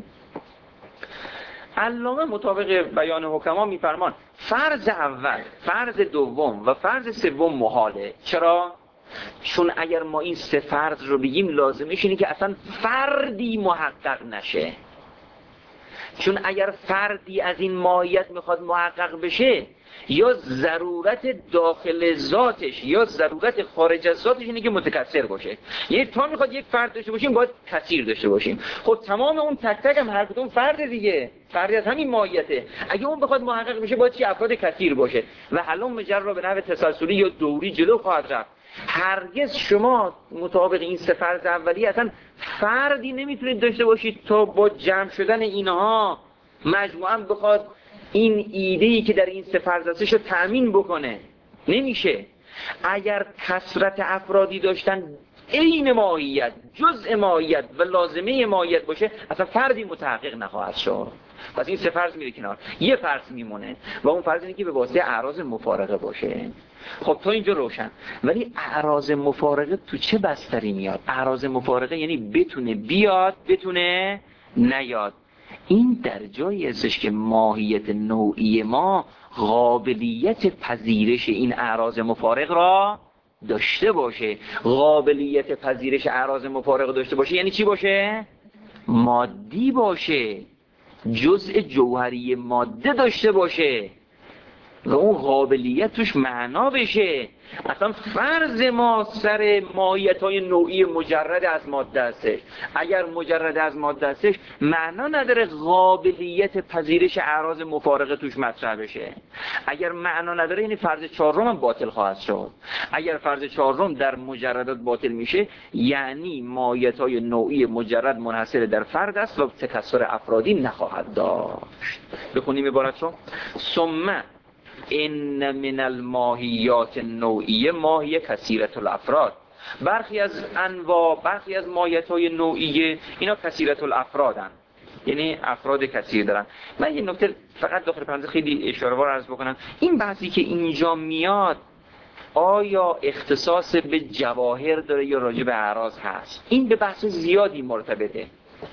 Speaker 1: علامه مطابق بیان حکما میفرمان فرض اول، فرض دوم و فرض سوم محاله. چرا؟ چون اگر ما این 3 فرض رو بگیم لازمش اینه که اصلا فردی محقق نشه. چون اگر فردی از این ماهیت میخواد محقق بشه، یا ضرورت داخل ذاتش یا ضرورت خارج از ذاتش اینه که متکثر باشه. یعنی تا میخواد یک فرد داشته باشیم باید کثیر داشته باشیم. خب تمام اون تک تک هم هر کدوم فرد دیگه، فردی از همین ماهیته. اگه اون بخواد محقق بشه باید چه افراد کثیر باشه و حلم مجرد به نحو تسلسلی یا دوری جلو خواهد رفت. هرگز شما مطابق این سه فرض اولی اصلا فردی نمیتونید داشته باشید تا با جمع شدن اینها مجموعاً بخواد این ایده‌ای که در این سه فرض هستش رو تأمین بکنه. نمیشه. اگر کثرت افرادی داشتن عین ماهیت، جزء ماهیت و لازمه ماهیت باشه، اصلا فردی متحقق نخواهد شد. پس این سه فرض میره کنار، یه فرض میمونه و اون فرض اینه که به واسطه اعراض مفارقه باشه. خب تا اینجا روشن. ولی اعراض مفارقه تو چه بستری میاد؟ اعراض مفارقه یعنی بتونه بیاد بتونه نیاد. این در جایی ازش که ماهیت نوعی ما قابلیت پذیرش این اعراض مفارق را داشته باشه. قابلیت پذیرش اعراض مفارق داشته باشه یعنی چی باشه؟ مادی باشه، جزء جوهری ماده داشته باشه و اون قابلیت توش معنا بشه. اصلا فرض ما سر ماهیت‌های نوعی مجرد از ماده هستش. اگر مجرد از ماده هستش معنا نداره قابلیت پذیرش اعراض مفارقه توش مطرح بشه. اگر معنا نداره یعنی فرض چهارم هم باطل خواهد شد. اگر فرض چهارم در مجردات باطل میشه یعنی ماهیت‌های نوعی مجرد منحصر در فرد است و تکثر افرادی نخواهد داشت. بخونیم عبارت رو. ثم ان من الماهیات النوعیه ماهیه کثیرة الافراد. برخی از انواع، برخی از ماهیت‌های نوعیه اینا کثیرة الافرادن، یعنی افراد کثیر دارن. من یه نکته فقط داخل پرانتز خیلی اشاره‌وار عرض بکنم. این بحثی که اینجا میاد آیا اختصاص به جواهر داره یا راجع به اعراض هست؟ این به بحث زیادی مرتبطه.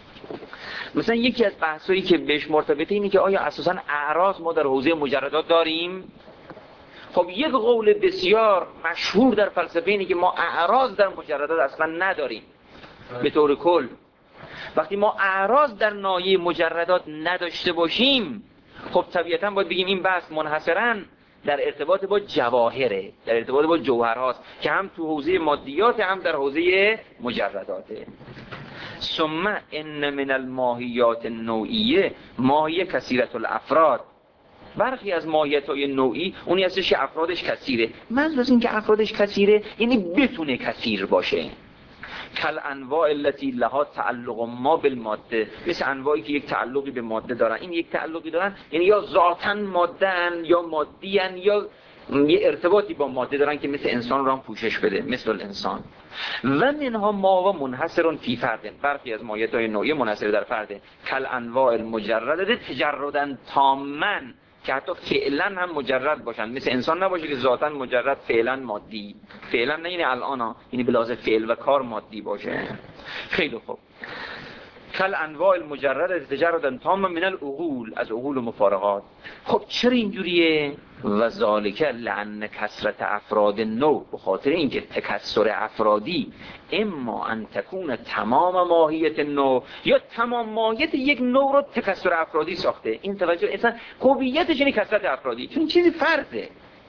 Speaker 1: مثلا یکی از بحثایی که بهش مرتبطه اینه که آیا اساساً اعراض ما در حوزه مجردات داریم؟ خب یک قول بسیار مشهور در فلسفه اینه که ما اعراض در مجردات اصلا نداریم به طور کل. وقتی ما اعراض در ناحیه مجردات نداشته باشیم خب طبیعتاً باید بگیم این بحث منحصراً در ارتباط با جواهره، در ارتباط با جوهرهاست که هم تو حوزه مادیات هم در حوزه مجرداته. ثم ان من الماهیات النوعیه ماهیه کثیرة الافراد. برخی از ماهیت‌های نوعی اونی هستش که افرادش کثیره. منظور از این که افرادش کثیره یعنی بتونه کثیر باشه. کل انواع التي لها تعلق ما بالماده، مثل انواعی که یک تعلقی به ماده دارن. این یک تعلقی دارن یعنی یا ذاتاً ماده‌ان یا مادی‌ان یا یه ارتباطی با ماده دارن که مثل انسان رو هم پوشش بده، مثل الانسان. و منها ما و منحصر فی فرد. برخی از ماهیت‌های نوعی منحصر در فرده. کل انواع المجرده تجردن تاماً، که حتی فعلا هم مجرد باشن، مثل انسان نباشه که ذاتاً مجرد فعلا مادی، فعلا نه یعنی الان، یعنی به لحاظ فعل و کار مادی باشه. خیلی خوب. کل انواع المجرده تجردن تاماً من العقول، از عقول و مفارقات. خب چرا اینجوریه؟ و ذالک لأن کثرت افراد نوع، به خاطر اینکه تکثر افرادی اما ان تکون تمام ماهیت نوع، یا تمام ماهیت یک نوع رو تکثر افرادی ساخته. این توجه اصلا هویتش اینه کثرت افرادی، چون چیزی فرده.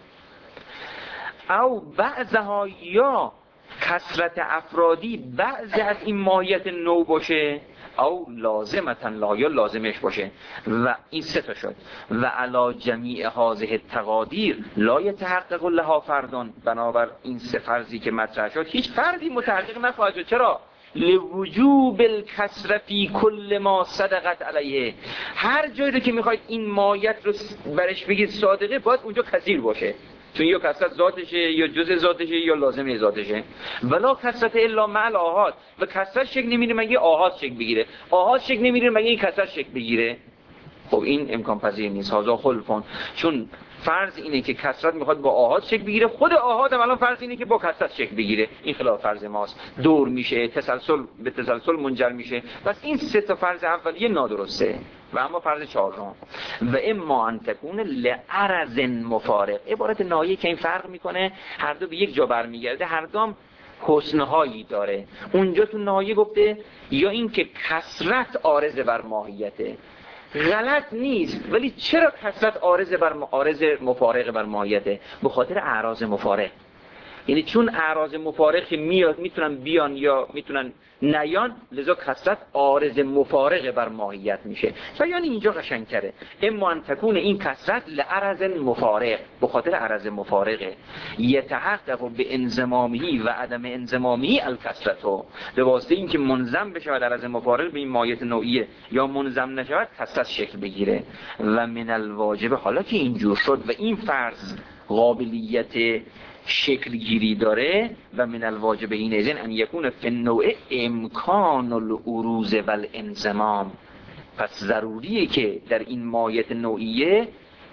Speaker 1: او بعضها، یا کثرت افرادی بعضی از این ماهیت نوع باشه، او لازمتا لا، یا لازمش باشه. و این سه تا شد. و علی جمیع هذه التقادیر لا یتحقق لها فردان. بنابر این سه فرضی که مطرح شد هیچ فردی متحقق نخواهد شد. چرا؟ لوجوب الکسر فی کل ما صدقت علیه. هر جایی رو که میخواید این ماهیت رو برش بگید صادقه باید اونجا کثیر باشه، چون یا کثرت ذاتشه یا جزء ذاتشه یا لازمه ذاتشه. ولا کثرت الا مع الاحاد. و کثرت شکل نمیره مگه آحاد شکل بگیره، آحاد شکل نمیره مگه این کثرت شکل بگیره. خب این امکان پذیر نیست. هذا خلفون. چون فرض اینه که کثرت میخواد با آحاد شکل بگیره، خود آحاد هم الان فرض اینه که با کثرت شکل بگیره. این خلاف فرض ماست، دور میشه، تسلسل به تسلسل منجر میشه. پس این سه تا فرض اولیه نادرسته. و اما فرض چهارم و اما ان تکون لعرض مفارق، عبارت ناحیه که این فرق میکنه، هر دو به یک جا برمیگرده، هر دوم حسنهایی داره. اونجا تو ناحیه گفته یا این که کثرت عارض بر ماهیته، غلط نیست، ولی چرا کثرت عارض مفارق بر ماهیته؟ به خاطر اعراض مفارق. یعنی چون اعراض مفارق میاد میتونن بیان یا میتونن نیان، لذا کثرت عارض مفارق بر ماهیت میشه. و یعنی اینجا قشنگتره، اما ان تکون این کثرت لعرض مفارق، به خاطر عرض مفارقه، یتحقق به انضمامی و عدم انضمامی الکثرتو، به واسطه اینکه منضم بشه در عرض مفارق به این ماهیت نوعیه یا منضم نشود کثرت شکل بگیره. و من الواجب، حالا که اینجور شد و این فرض قابلیت شکل گیری داره، و من الواجب این ازن ان یکون فی النوع امکان العروض و الانضمام، پس ضروریه که در این ماهیت نوعیه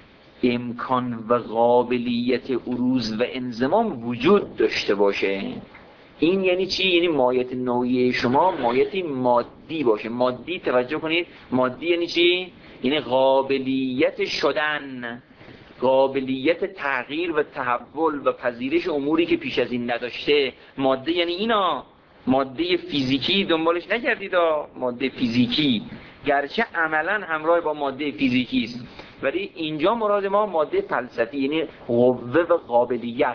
Speaker 1: امکان و قابلیت عروض و انضمام وجود داشته باشه. این یعنی چی؟ یعنی ماهیت نوعیه شما ماهیتی مادی باشه. مادی، توجه کنید، مادی یعنی چی؟ یعنی قابلیت شدن، قابلیت تغییر و تحول و پذیرش اموری که پیش از این نداشته. ماده یعنی اینا، ماده فیزیکی دنبالش نکردید، ماده فیزیکی گرچه عملا همراه با ماده فیزیکی است، ولی اینجا مراد ما ماده فلسفی، یعنی قوه و قابلیت.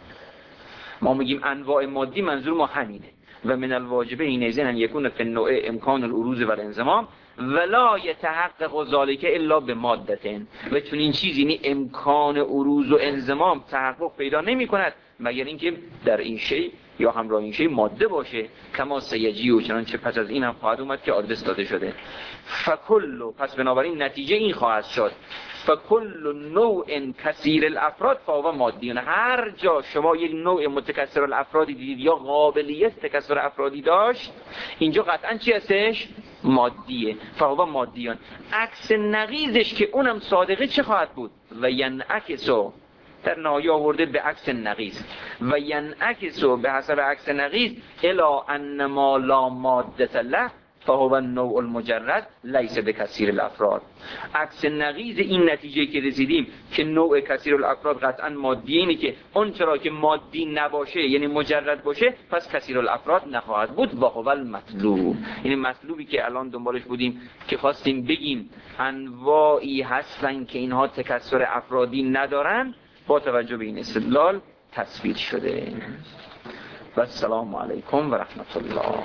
Speaker 1: ما میگیم انواع مادی، منظور ما همینه. و من الواجب این ایزن ان یکون فی النوع امکان العروض و الانضمام ولا یتحقق ذلک الا بمادتين، و چون این چیز یعنی امکان عروض و انضمام تحقق پیدا نمی کند مگر اینکه در این شی یا همراه این شی ماده باشه. کما سیجی، و چنانچه پس از این هم خواهد اومد که آدرس داده شده. فکل، پس بنابراین نتیجه این خواهد شد، فکل نوع کثیر الافراد فهو مادی. هر جا شما یک نوع متکثر الافرادی دیدید یا قابلیت تکثر افرادی داشت، اینجا قطعا چی هستش؟ مادیه. فهو مادیان. عکس نقیضش که اونم صادقه چه خواهد بود؟ و ینعکسو، در نهایی آورده به عکس نقیض، و ینعکسو به حسب عکس نقیض الا ان ما لا ماده له فهو النوع المجرد لیس بکثیر الافراد. عکس نقیض این نتیجه که رسیدیم که نوع کثیر الافراد قطعا مادی، اینه که اون چرا که مادی نباشه یعنی مجرد باشه پس کثیر الافراد نخواهد بود. و هو المطلوب، یعنی مطلوبی که الان دنبالش بودیم که خواستیم بگیم انواعی هستن که اینها تکثر افرادی ندارن، با توجه به این استدلال تصویر شده. و السلام علیکم و رحمت الله.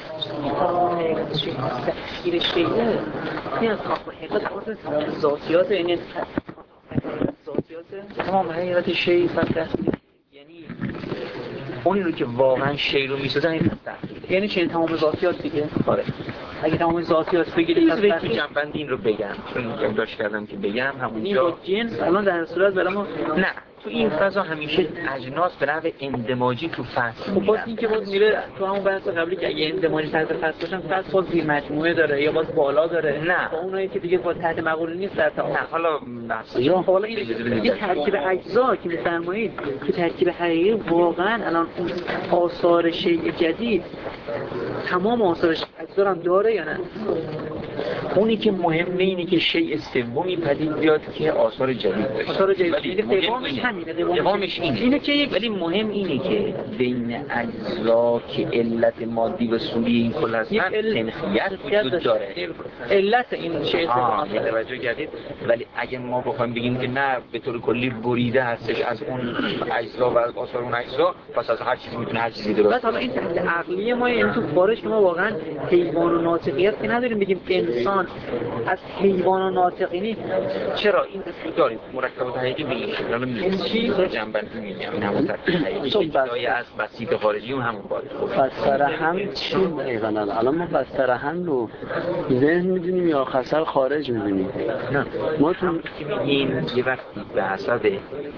Speaker 4: تفسیر شیعه این از حقیقت ذاتیات، یعنی ذاتیات تمام حقیقت شیعه تفسیر، یعنی اونی رو که واقعا شیعه رو میسازن این تفسیر، یعنی چه تمام ذاتیات دیگه. آره اگه تمام ذاتیات بگیرید از تو
Speaker 1: جنبندی این رو بگم، چون یادداشت کردم که بگم همونجا
Speaker 4: این جنس الان در صورت برای ما
Speaker 1: نه، تو این فضا همیشه اجناس به نحو اندماجی تو فصل.
Speaker 4: خب باز این که باز میره تو همون بحث قبلی که اگه اندماجی تحت فصل باشن، فصل باز زیر مجموعه داره یا باز بالا داره.
Speaker 1: نه
Speaker 4: با اونایی که دیگه با تحت مقوله نیست در تعامل.
Speaker 1: نه حالا بحث
Speaker 4: حالا این ترکیب اجزا که میفرمایید که ترکیب حقیقی واقعا الان اون آثار شیء جدید تمام آثار اجزا هم داره یا نه؟
Speaker 1: اونی که مهمه اینه که شیء سومی پدید بیاد که آثار جدید داشته.
Speaker 4: آثار جدید قوامش همینه،
Speaker 1: قوامش اینه که ولی مهم اینه که بین اجزا که علت مادی و سوری این کل هستن تنخیت وجود داره.
Speaker 4: علت این شیء سومی
Speaker 1: توجه کردید. ولی اگه ما بخوایم بگیم که نه به طور کلی بریده هستش از اون اجزا و از آثار اون اجزا، پس از هر چیزی میتونه هر چیزی درست.
Speaker 4: حالا این عقلیه ما، یعنی تو خارج ما واقعا حیوان و ناطقیت که نداریم بگیم انسان از حیوان و ناطقینی.
Speaker 1: چرا این داریم مرکبات حقیقی به این شکل. حالا میگم جنبندی میگم این همون حقیقی جای از بسیط خارجی اون همون باید
Speaker 5: بستر هم چی میگنن؟ الان ما بستر هم رو ذهن میدونیم یا خسر خارج میدونیم؟
Speaker 1: نه ما تو میگیم یه وقتی به حسب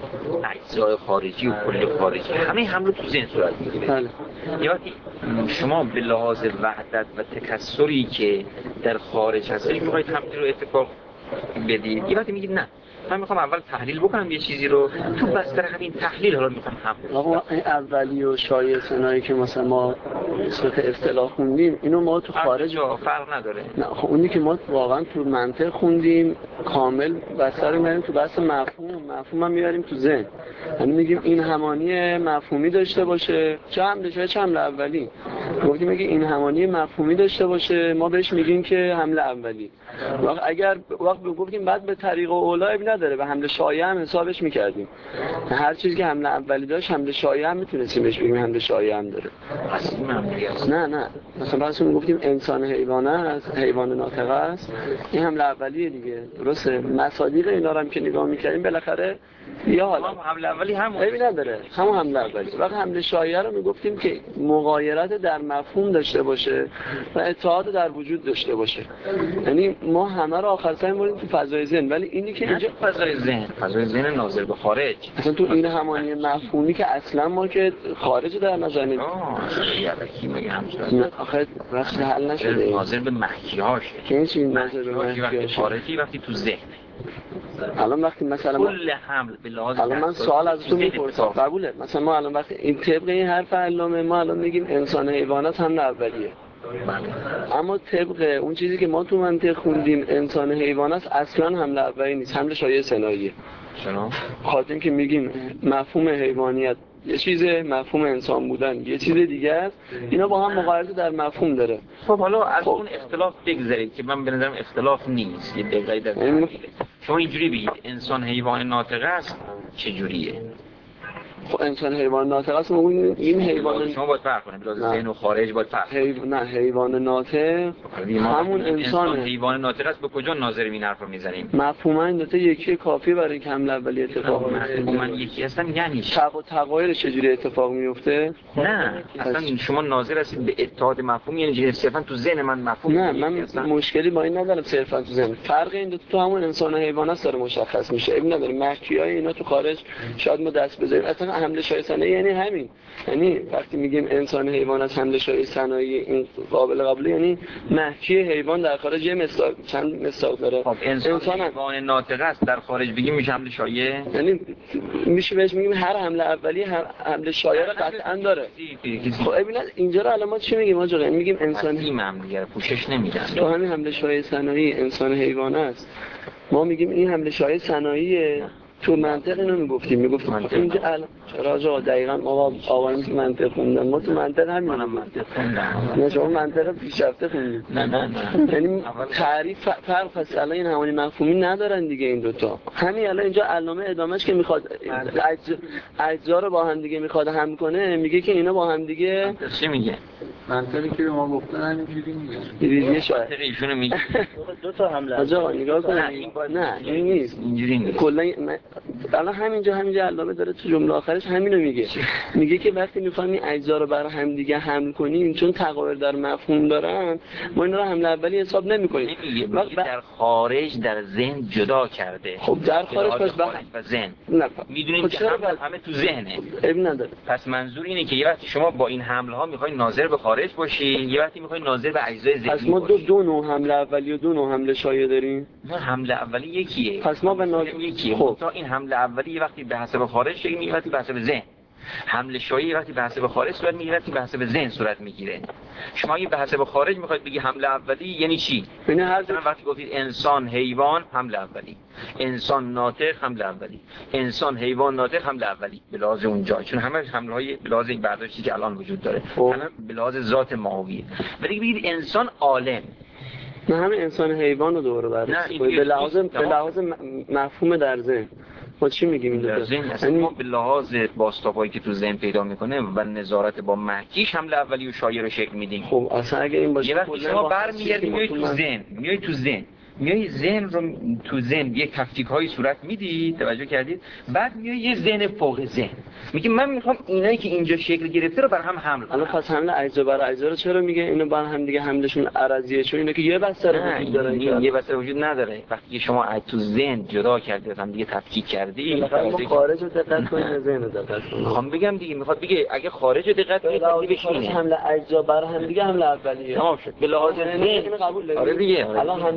Speaker 1: اجزای خارجی و کل خارجی همه حمله تو ذهن صورت میگیره. یه وقتی شما به لحاظ وحدت و تکثری که در خارج هستش میخواید تبدیل رو اتفاق بدید، یه وقتی میگید نه من میخوام اول تحلیل بکنم یه چیزی رو، تو بستر همین تحلیل حالا میخوام
Speaker 5: آقا این اولی و شایع سنایی که مثلا ما صورت اصطلاح خوندیم اینو ما تو خارج
Speaker 1: فرق نداره.
Speaker 5: نه خب اونی که ما واقعا تو منطق خوندیم کامل بستر رو میاریم تو بحث مفهوم هم میاریم تو ذهن، یعنی میگیم این همانی مفهومی داشته باشه چه حمله شاید چه حمله اولی، گفتیم اگه این همانی مفهومی داشته باشه ما بهش میگیم که حمله اولی. اگر وقت گفتیم بعد به طریق اولا اب نداره به حمله شایع هم حسابش میکردیم. هر چیزی که حمله اولی داشت حمله شایع هم میتونستیم بهش بگیم حمله شایع هم داره. نه مثلا بس گفتیم انسان حیوانه است، حیوان ناطقه است، این حمله اولیه دیگه. درسته؟ مصادیق اینا رو هم که نگاه می‌کنیم بالاخره یا حالا
Speaker 1: حمله اولی همون
Speaker 5: عیبی نداره، همون حمله اولی. وقتی حمله شایعه رو میگفتیم که مغایرت در مفهوم داشته باشه و اتحاد در وجود داشته باشه. یعنی ما همه رو آخر سر می‌بریم تو فضای ذهن، ولی اینی که اینجا
Speaker 1: فضای ذهن ناظر به خارج.
Speaker 5: اصلا تو این همانی مفهومی که اصلا ما که خارج در نظر نمی‌گیریم.
Speaker 1: یکی میگه همچنین
Speaker 5: نه آخه وقتی حل نشده
Speaker 1: ناظر به محکی‌هاشه.
Speaker 5: که چی ناظر به محکی‌هاشه؟
Speaker 1: خارجی وقتی تو ذهن.
Speaker 5: الان وقتی مثلا
Speaker 1: کل حمل به لحاظ
Speaker 5: الان من سوال از تو میپرسم قبوله. مثلا ما الان وقتی این طبق این حرف علامه ما الان میگیم انسان حیوانات هم اولیه، اما طبق اون چیزی که ما تو منطق خوندیم انسان حیوانات اصلا حمله اولی نیست، حمله شایع ثنائیه.
Speaker 1: چرا؟
Speaker 5: خاطر اینکه میگیم مفهوم حیوانیت یه چیزه، مفهوم انسان بودن یه چیز دیگه است، اینا با هم مغایرت در مفهوم داره.
Speaker 1: خب حالا از اون اختلاف بگذارید که من به نظرم اختلاف نیست، یه دقیقه در تحلیله. شما اینجوری بگید انسان حیوان ناطقه است چه جوریه؟
Speaker 5: خب انسان حیوان ناطق است، این حیوان
Speaker 1: شما باید فرق کنید، لازم ذهن و خارج باید فرق
Speaker 5: نه حیوان ناطق همون انسان
Speaker 1: حیوان ناطق است. به کجا ناظر این حرف رو میزنیم؟
Speaker 5: مفهوما این دوتا یکی کافی برای اینکه حمله اولی اتفاق بیفته.
Speaker 1: مفهوما یکی هستن یعنی
Speaker 5: تغایر چجوری اتفاق میفته؟
Speaker 1: نه اصلا شما ناظر هستید به اتحاد مفهوم، یعنی صرفا تو ذهن من مفهوم.
Speaker 5: نه من مشکلی با این ندارم صرفا تو ذهن. فرق این دو تا همون انسان و حیوانات داره مشخص میشه. ابن نداره محکیای اینا تو خارج شاید ما دست بزنیم. اصلا حمله شایع ثنایی یعنی همین، یعنی وقتی میگیم انسان حیوانات حمله شایع ثنایی این قابل قبوله، یعنی محکی حیوان در خارج یه مصداق چند مصداق داره.
Speaker 1: خب انسان حیوان ناطق است در خارج بگیم میشه حمله شایع،
Speaker 5: یعنی میشه بهش میگیم هر حمله اولی حمله شایع رو قطعا داره. خب ببین اینجا رو الان ما چی میگیم آقا؟ میگیم انسان
Speaker 1: هم دیگه پوشش نمیدن.
Speaker 5: تو همین حمله شایع ثنایی انسان حیوان است، ما میگیم این حمله شایع ثناییه. تو منطق اینو میگفتیم اینجا الان چرا آقا دقیقاً ما آقایون که منطق خوندن، ما تو منطق همین
Speaker 1: منم منطق خوندم.
Speaker 5: نه شما منطق پیشرفته خوندید.
Speaker 1: نه
Speaker 5: یعنی تعریف فرق هست. الان این همانی مفهومی ندارن دیگه این دوتا. همین الان اینجا علامه ادامهش که میخواد اجزا رو با هم دیگه میخواد هم کنه، میگه که اینا با هم دیگه
Speaker 1: چی میگه؟
Speaker 2: منطقی که به ما گفتن همینجوری میگه.
Speaker 5: دیگه شاید
Speaker 1: ایشونو میگه
Speaker 2: دو تا حمله.
Speaker 5: آقا نگاه کن. نه این نیست.
Speaker 1: اینجوری نیست.
Speaker 5: کلا الان همینجا علامه داره تو جمله آخرش همینو میگه که وقتی میخوایم این اجزا رو برای هم دیگه حمل کنیم چون تغایر در مفهوم دارن ما اینا رو حمله اولی حساب نمی‌کنیم.
Speaker 1: در خارج در ذهن جدا کرده.
Speaker 5: خب در خارج
Speaker 1: و ذهن
Speaker 5: نه
Speaker 1: میدونیم که همه تو ذهنه.
Speaker 5: اب نداره.
Speaker 1: پس منظور اینه که یه وقتی شما با این حمله ها می‌خواید ناظر به خارج باشین، یه وقتی می‌خواید ناظر به اجزای ذهنی.
Speaker 5: پس ما دو نوع حمله اولی و دو نوع حمله شایع داریم.
Speaker 1: نه حمله اولی یکیه.
Speaker 5: پس ما به ناظر
Speaker 1: یکیه. خب تا این حمله اولی یه وقتی به حسب خارج شکل میگیره، وقتی به حسب ذهن. حمله شایع وقتی به حسب خارج صورت میگیره، وقتی به حسب ذهن صورت میگیره. شما اگه به حسب خارج میخواید بگی حمله اولی یعنی چی؟
Speaker 5: یعنی هر
Speaker 1: وقتی گفتید انسان حیوان حمله اولی، انسان ناطق حمله اولی، انسان حیوان ناطق حمله اولی به لحاظ اونجا، چون همه حمله های به لحاظ این برداشتی که الان وجود داره همه به لحاظ ذات ماهویه. ولی بگید انسان عالم،
Speaker 5: نه همین انسان حیوان رو دوره بررسی کنید به لحاظ مفهوم در ذهن. ما چی میگیم این
Speaker 1: در ذهن اصلا ما به لحاظ باستابایی که تو ذهن پیدا میکنه و نظارت با محکیش حمله اولی و شایع رو شکل میدیم.
Speaker 5: خب اصلا اگه این باشه
Speaker 1: شما برمیگردید میای تو ذهن رو تو ذهن یه تفکیک‌های صورت میدید، توجه کردید؟ بعد میای یه ذهن فوق ذهن میگه من میخوام اینایی که اینجا شکل گرفته رو بر هم حمل کنم.
Speaker 5: الان پس حمله اجزا بر اجزا رو چرا میگه اینو بر هم دیگه حملشون عرضیه؟ چون اینا که یه بستر وجود داره.
Speaker 1: یه بستر وجود نداره. وقتی شما تو ذهن جدا کردید هم دیگه تفکیک کردید،
Speaker 5: خارج رو دقت کنید، ذهن رو دقت کنید.
Speaker 1: میخوام بگم دیگه میخواد بگه اگه خارج رو دقت کنید بشینه
Speaker 5: حمله اجزا بر هم دیگه حمله اولیه.
Speaker 1: تمام شد. به لحاظ ذهن
Speaker 5: قبول دارید.
Speaker 1: آره دیگه.
Speaker 5: الان حمله حیوان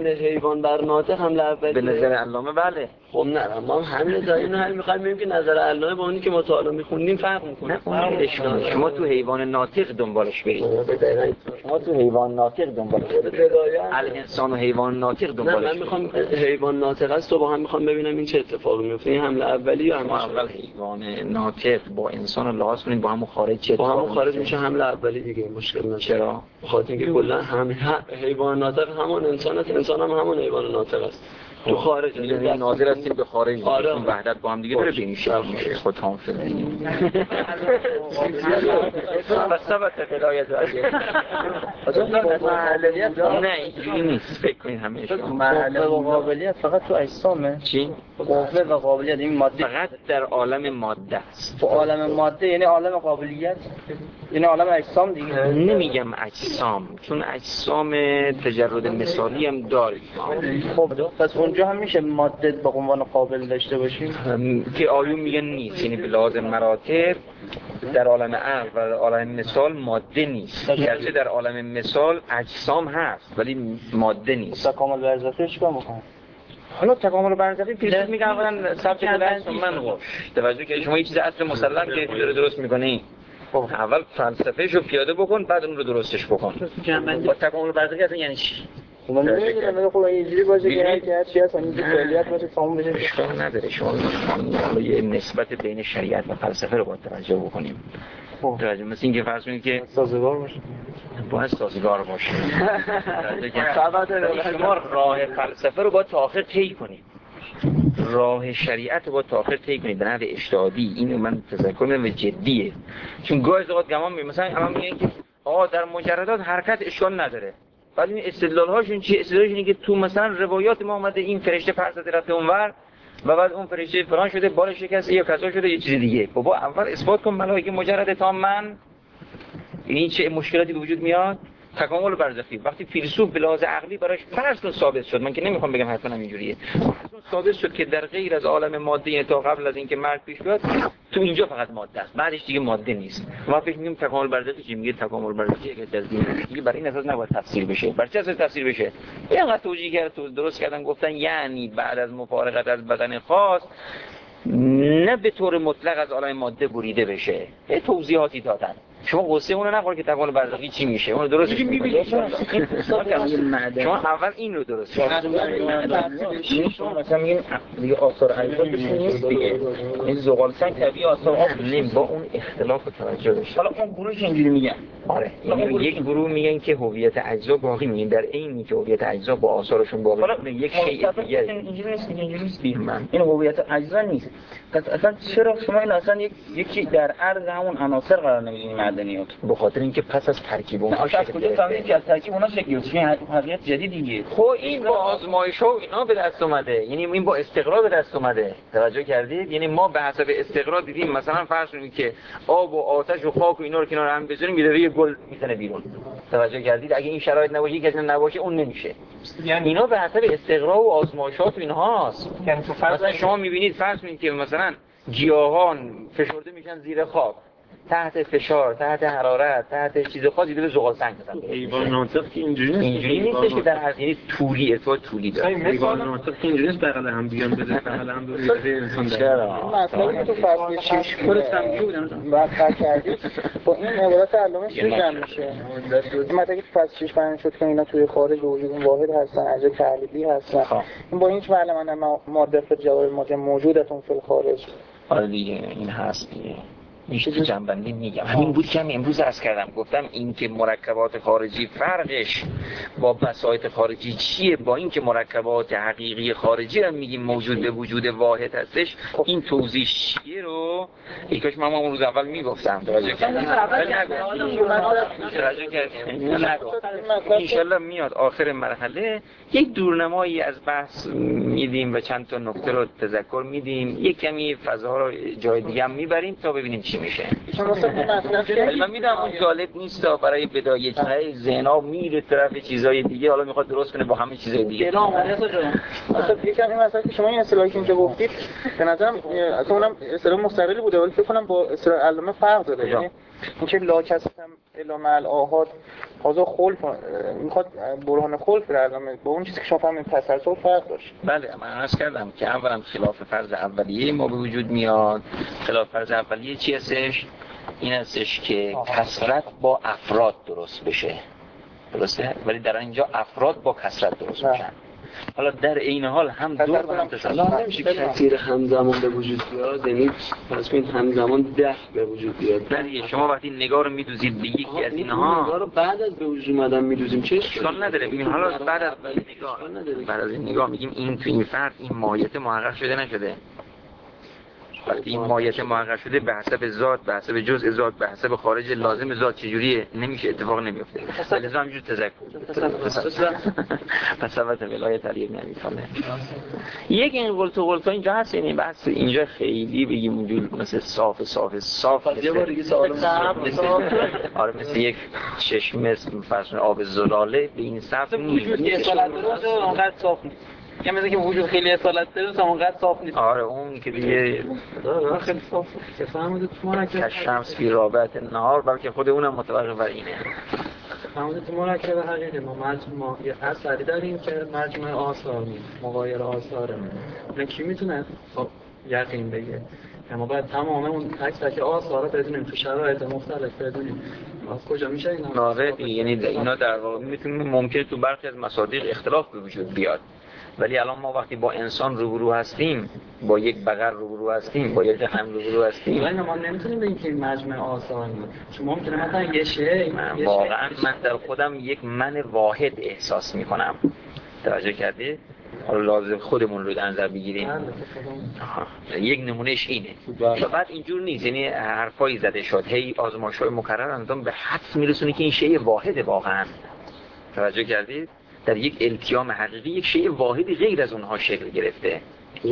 Speaker 5: حیوان بر ناطق حمله اولیه
Speaker 1: به نظر علامه بله.
Speaker 5: خب نه ما همین تا اینو هم می‌خوایم ببینیم که نظر علامه با اونی که مطالعه می‌خونیم فرق می‌کنه.
Speaker 1: نه اون اشکال شما تو حیوان ناطق دنبالش برید. شما تو حیوان ناطق دنبالش برید. الانسان و حیوان ناطق دنبالش.
Speaker 5: نه من می‌خوام حیوان ناطق است و با هم می‌خوام ببینم این چه اتفاقی می‌افته. این حمله اولیه یا
Speaker 1: اول حیوان ناطق با انسان رو لحاظ کنید با هم خارج چه
Speaker 5: با هم خارج میشه حمله اولیه دیگه مشکل نداره.
Speaker 1: چرا؟
Speaker 5: بخاطر اینکه کلا هم حیوان ناطق همان انسان است، انسان هم همان حیوان ناطق است. تو خارج
Speaker 1: یعنی ناظر هستیم به خارج. آره وحدت با هم دیگه داره بینیشه خود هم شده. ثبت هدایت نه اینجوری نیست. فکر کنید همه شما
Speaker 4: مرحله و قابلیت فقط تو اجسامه.
Speaker 1: چی؟
Speaker 4: قوه و قابلیت این ماده
Speaker 1: فقط در عالم ماده است.
Speaker 4: تو عالم ماده یعنی عالم قابلیت یعنی عالم اجسام دیگه.
Speaker 1: نمیگم اجسام چون اجسام تجرد مثالی هم داریم.
Speaker 4: خب پس اونجا هم میشه ماده به عنوان قابل داشته باشیم
Speaker 1: که آیون میگن نیست. یعنی به لحاظ مراتب در عالم عقل و عالم مثال ماده نیست. گرچه در عالم مثال اجسام هست ولی ماده نیست.
Speaker 4: تکامل برزخی چیکار میکنه؟
Speaker 1: حالا تکامل برزخی فیلسوف میگن اولا ثبت بحث من باش. توجه که شما یه چیز اصل مسلم که داره درست میکنی اول فلسفه‌شو پیاده بکن بعد اون رو درستش بکن. با تکامل برزخی اصلا یعنی چی؟
Speaker 4: من نمیدونم خب اینجوری باشه که هر چی هست این کلیات باشه تمام بشه.
Speaker 1: اشکال نداره شما یه نسبت بین شریعت و فلسفه رو باید توجه بکنیم. توجه مثل اینکه فرض کنید که
Speaker 4: سازگار باشه.
Speaker 1: باید سازگار باشه. شما راه فلسفه رو باید تا آخر طی کنید. راه شریعت رو باید تا آخر طی کنید به نحو اجتهادی. اینو من تذکر میدم و جدیه. چون گاهی اوقات گمان می‌کنم مثلا الان میگن که در مجردات حرکت اشکال نداره. ولی این استدلال‌هاشون چیه؟ استدلالش اینه که تو مثلا روایات ما اومده این فرشته پرسته رفته اونور و بعد اون فرشته فلان شده بالش شکسته یا کذا شده یه چیز دیگه. بابا اول اثبات کن ملائکه مجرد تامن. این چه مشکلاتی به وجود میاد؟ تکامل برزخی وقتی فیلسوف به لحاظ عقلی براش فرض ثابت شد، من که نمیخوام بگم حتما اینجوریه، ثابت شد که در غیر از عالم ماده تا قبل از اینکه مرگ پیش بیاد تو اینجا فقط ماده است، بعدش دیگه ماده نیست. ما فکر می‌کنیم تکامل برزخی چی میگه؟ تکامل برزخی که از دیگه برای این اساس نباید تفسیر بشه. برای چه اساس تفسیر بشه؟ اینقدر توجیه کرد تو درست کردن گفتن یعنی بعد از مفارقت از بدن خاص نه به طور مطلق از عالم ماده بریده بشه. یه توضیحاتی دادن. شما قصه اونو نخور که تکامل برزخی چی میشه. اونو درست میگید. شما اول این رو درست کنید. شما مثلا میگین دیگه آثار اجزا نیست دیگه. این زغال سنگ طبیعی آثار نه با اون اختلاف توجه بشه. حالا اون گروهش اینجوری میگن. آره. یک گروه میگن که هویت اجزا باقی میمونه در عینی که هویت اجزا با آثارشون باقی میمونه. یک شیء دیگه اینجوری نیست دیگه. اینجوری نیست من. این هویت اجزا نیست. اصلا چرا شما این اصلا یکی در عرض همون عناصر قرار نمیدین معدنیات؟ به خاطر اینکه پس از ترکیب اونها شکل کجا فهمیدید که از ترکیب اونها شکل گرفت؟ این حقیقت جدیدیه. خب این با آزمایش‌ها و اینا به دست اومده. یعنی این با استقرا به دست اومده. توجه کردید؟ یعنی ما به حسب استقرا دیدیم مثلا فرض کنید که آب و آتش و خاک و اینا رو کنار هم بذاریم میره یه گل میزنه بیرون. توجه کردید؟ اگه این شرایط نباشه کسی نباشه اون نمیشه. یعنی اینا به حسب استقرا و آزمایشات و اینهاست. یعنی تو مثلا شما می‌بینید فرض کنید که مثلا گیاهان فشرده میشن زیر خاک تحت فشار، تحت حرارت، تحت چیز خاصی به زغال سنگ مثلا.
Speaker 5: حیوان ناطق که اینجوری نیست.
Speaker 1: اینجوری نیست که در حقیقت طولی ارتباط طولی داره.
Speaker 5: حیوان ناطق که اینجوری نیست بغل هم بیان بزنن بغل هم دور انسان داره.
Speaker 1: چرا؟
Speaker 4: مثلا تو فصل 6 خود سمجی بودن. بعد کردید. با این عبارت علامه چی جمع میشه؟ مثلا که تو فصل 6 بیان شد که اینا توی خارج وجود واحد هستن، اجزا تحلیلی هستن. این با این چه معلومه ماده فی جواب ماده موجودتون فی الخارج.
Speaker 1: آره دیگه این هست دیگه. میشه تو جنبندی میگم همین بود که امروز عرض کردم گفتم این که مرکبات خارجی فرقش با بساط خارجی چیه با این که مرکبات حقیقی خارجی رو میگیم موجود به وجود واحد هستش. این توضیح چیه رو یکاش من اون روز اول میگفتم توجه کردم انشالله میاد آخر مرحله یک دورنمایی از بحث میدیم و چند تا نکته رو تذکر میدیم، یک کمی فضا رو جای دیگه هم میبریم تا ببینیم چی میشه. من میدونم اون جالب نیست برای بدایچ‌های ذهن‌ها میره طرف چیزای دیگه، حالا میخواد درست کنه با همه چیزای دیگه.
Speaker 4: مثلا یکم این مثلا که شما این اصطلاحی که اینجا گفتید به نظرم اصلا اونم اصطلاح مستقلی بوده ولی فکر کنم با اصطلاح علامه فرق داره. یعنی اینکه لاکست هم
Speaker 2: الا مع الآحاد تازه خلف میخواد برهان خلف رو علامه با اون چیزی که شما فهمید تسلسل فرق داشت.
Speaker 1: بله من عرض کردم که اولا خلاف فرض اولیه ما به وجود میاد. خلاف فرض اولیه چی هستش؟ این هستش که کثرت با افراد درست بشه، درسته؟ ولی در اینجا افراد با کثرت درست میشن. حالا در این حال هم دو هم
Speaker 5: حالا نمیشه کثیر همزمان به وجود بیاد، یعنی فرض کنید همزمان 10 به وجود بیاد.
Speaker 1: بله شما وقتی نگاه رو میدوزید به یکی از اینها،
Speaker 5: نگاه رو بعد از به وجود اومدن میدوزیم چه
Speaker 1: اشکال نداره. ببین حالا بعد از این نگاه میگیم این تو این فرد این ماهیت محقق شده نشده. وقتی این ماهیت محقق شده به حسب ذات، به حسب جزء ذات، به حسب خارج لازم ذات چجوریه نمیشه، اتفاق نمیفته. لازم همینجور تذکر پس ثبت ولایت علی بن ابی طالب. یک این قلتا اینجا هست، یعنی بس اینجا خیلی بگیم اونجور مثل صاف
Speaker 5: یه بار دیگه سوال
Speaker 1: آره مثل یک چشمه فرض آب زلاله به این صف
Speaker 4: وجود که اصالت داره اونقدر صاف نیست. یه مثلا که وجود خیلی اصالت داره اونقدر صاف نیست.
Speaker 1: آره اون که دیگه
Speaker 4: خیلی صاف که فهمید تو مرکب
Speaker 1: کشمس فی رابعت نهار، بلکه خود اونم متوقف بر اینه.
Speaker 6: فهمید تو مرکب حقیقی ما یه اثری داریم که مجموعه آثار نیست، مغایر آثاره. من کی میتونه یقین بگه؟ ما باید تمام اون تک آثارا بدونیم تو شرایط مختلف بدونیم. از کجا میشه اینا؟
Speaker 1: آره یعنی اینا در واقع میتونه ممکنه تو برخی از مصادیق اختلاف به وجود بیاد. ولی الان ما وقتی با انسان روبرو هستیم، با یک بقر روبرو هستیم، با یک هم روبرو هستیم،
Speaker 6: ولی ما نمیتونیم بگیم که مجموعه آثار نیست. شما ممکنه مثلا یه شی
Speaker 1: واقعا من در خودم یک من واحد احساس میکنم. توجه کردی؟ حالا لازم خودمون رو در نظر بگیریم. یک نمونهش اینه. و بعد اینجور نیست، یعنی حرفایی زده شد هی آزمایش‌های مکرر انجام به حدس میرسونه که این شی واحد واقعا. توجه کردید؟ در یک التیام حقیقی یک شی واحدی غیر از اونها شکل گرفته.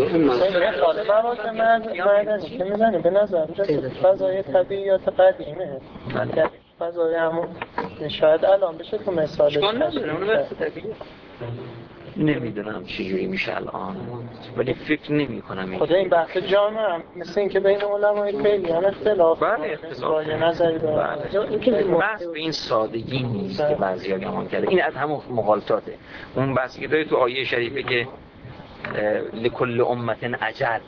Speaker 2: به نظر فضای طبیعیات قدیمه فضای همون شاید الان بشه تو مثال
Speaker 1: نمیدونم چجوری میشه الان، ولی فکر نمی کنم
Speaker 2: خدا این بحث جامعه هم مثل این که بین علمای خیلی هم اختلاف نظری داره.
Speaker 1: بحث به این سادگی نیست که بعضی ها گمان کرده. این از همون مغالطاته. اون بحثی که داره تو آیه شریفه که لکل امت اجل،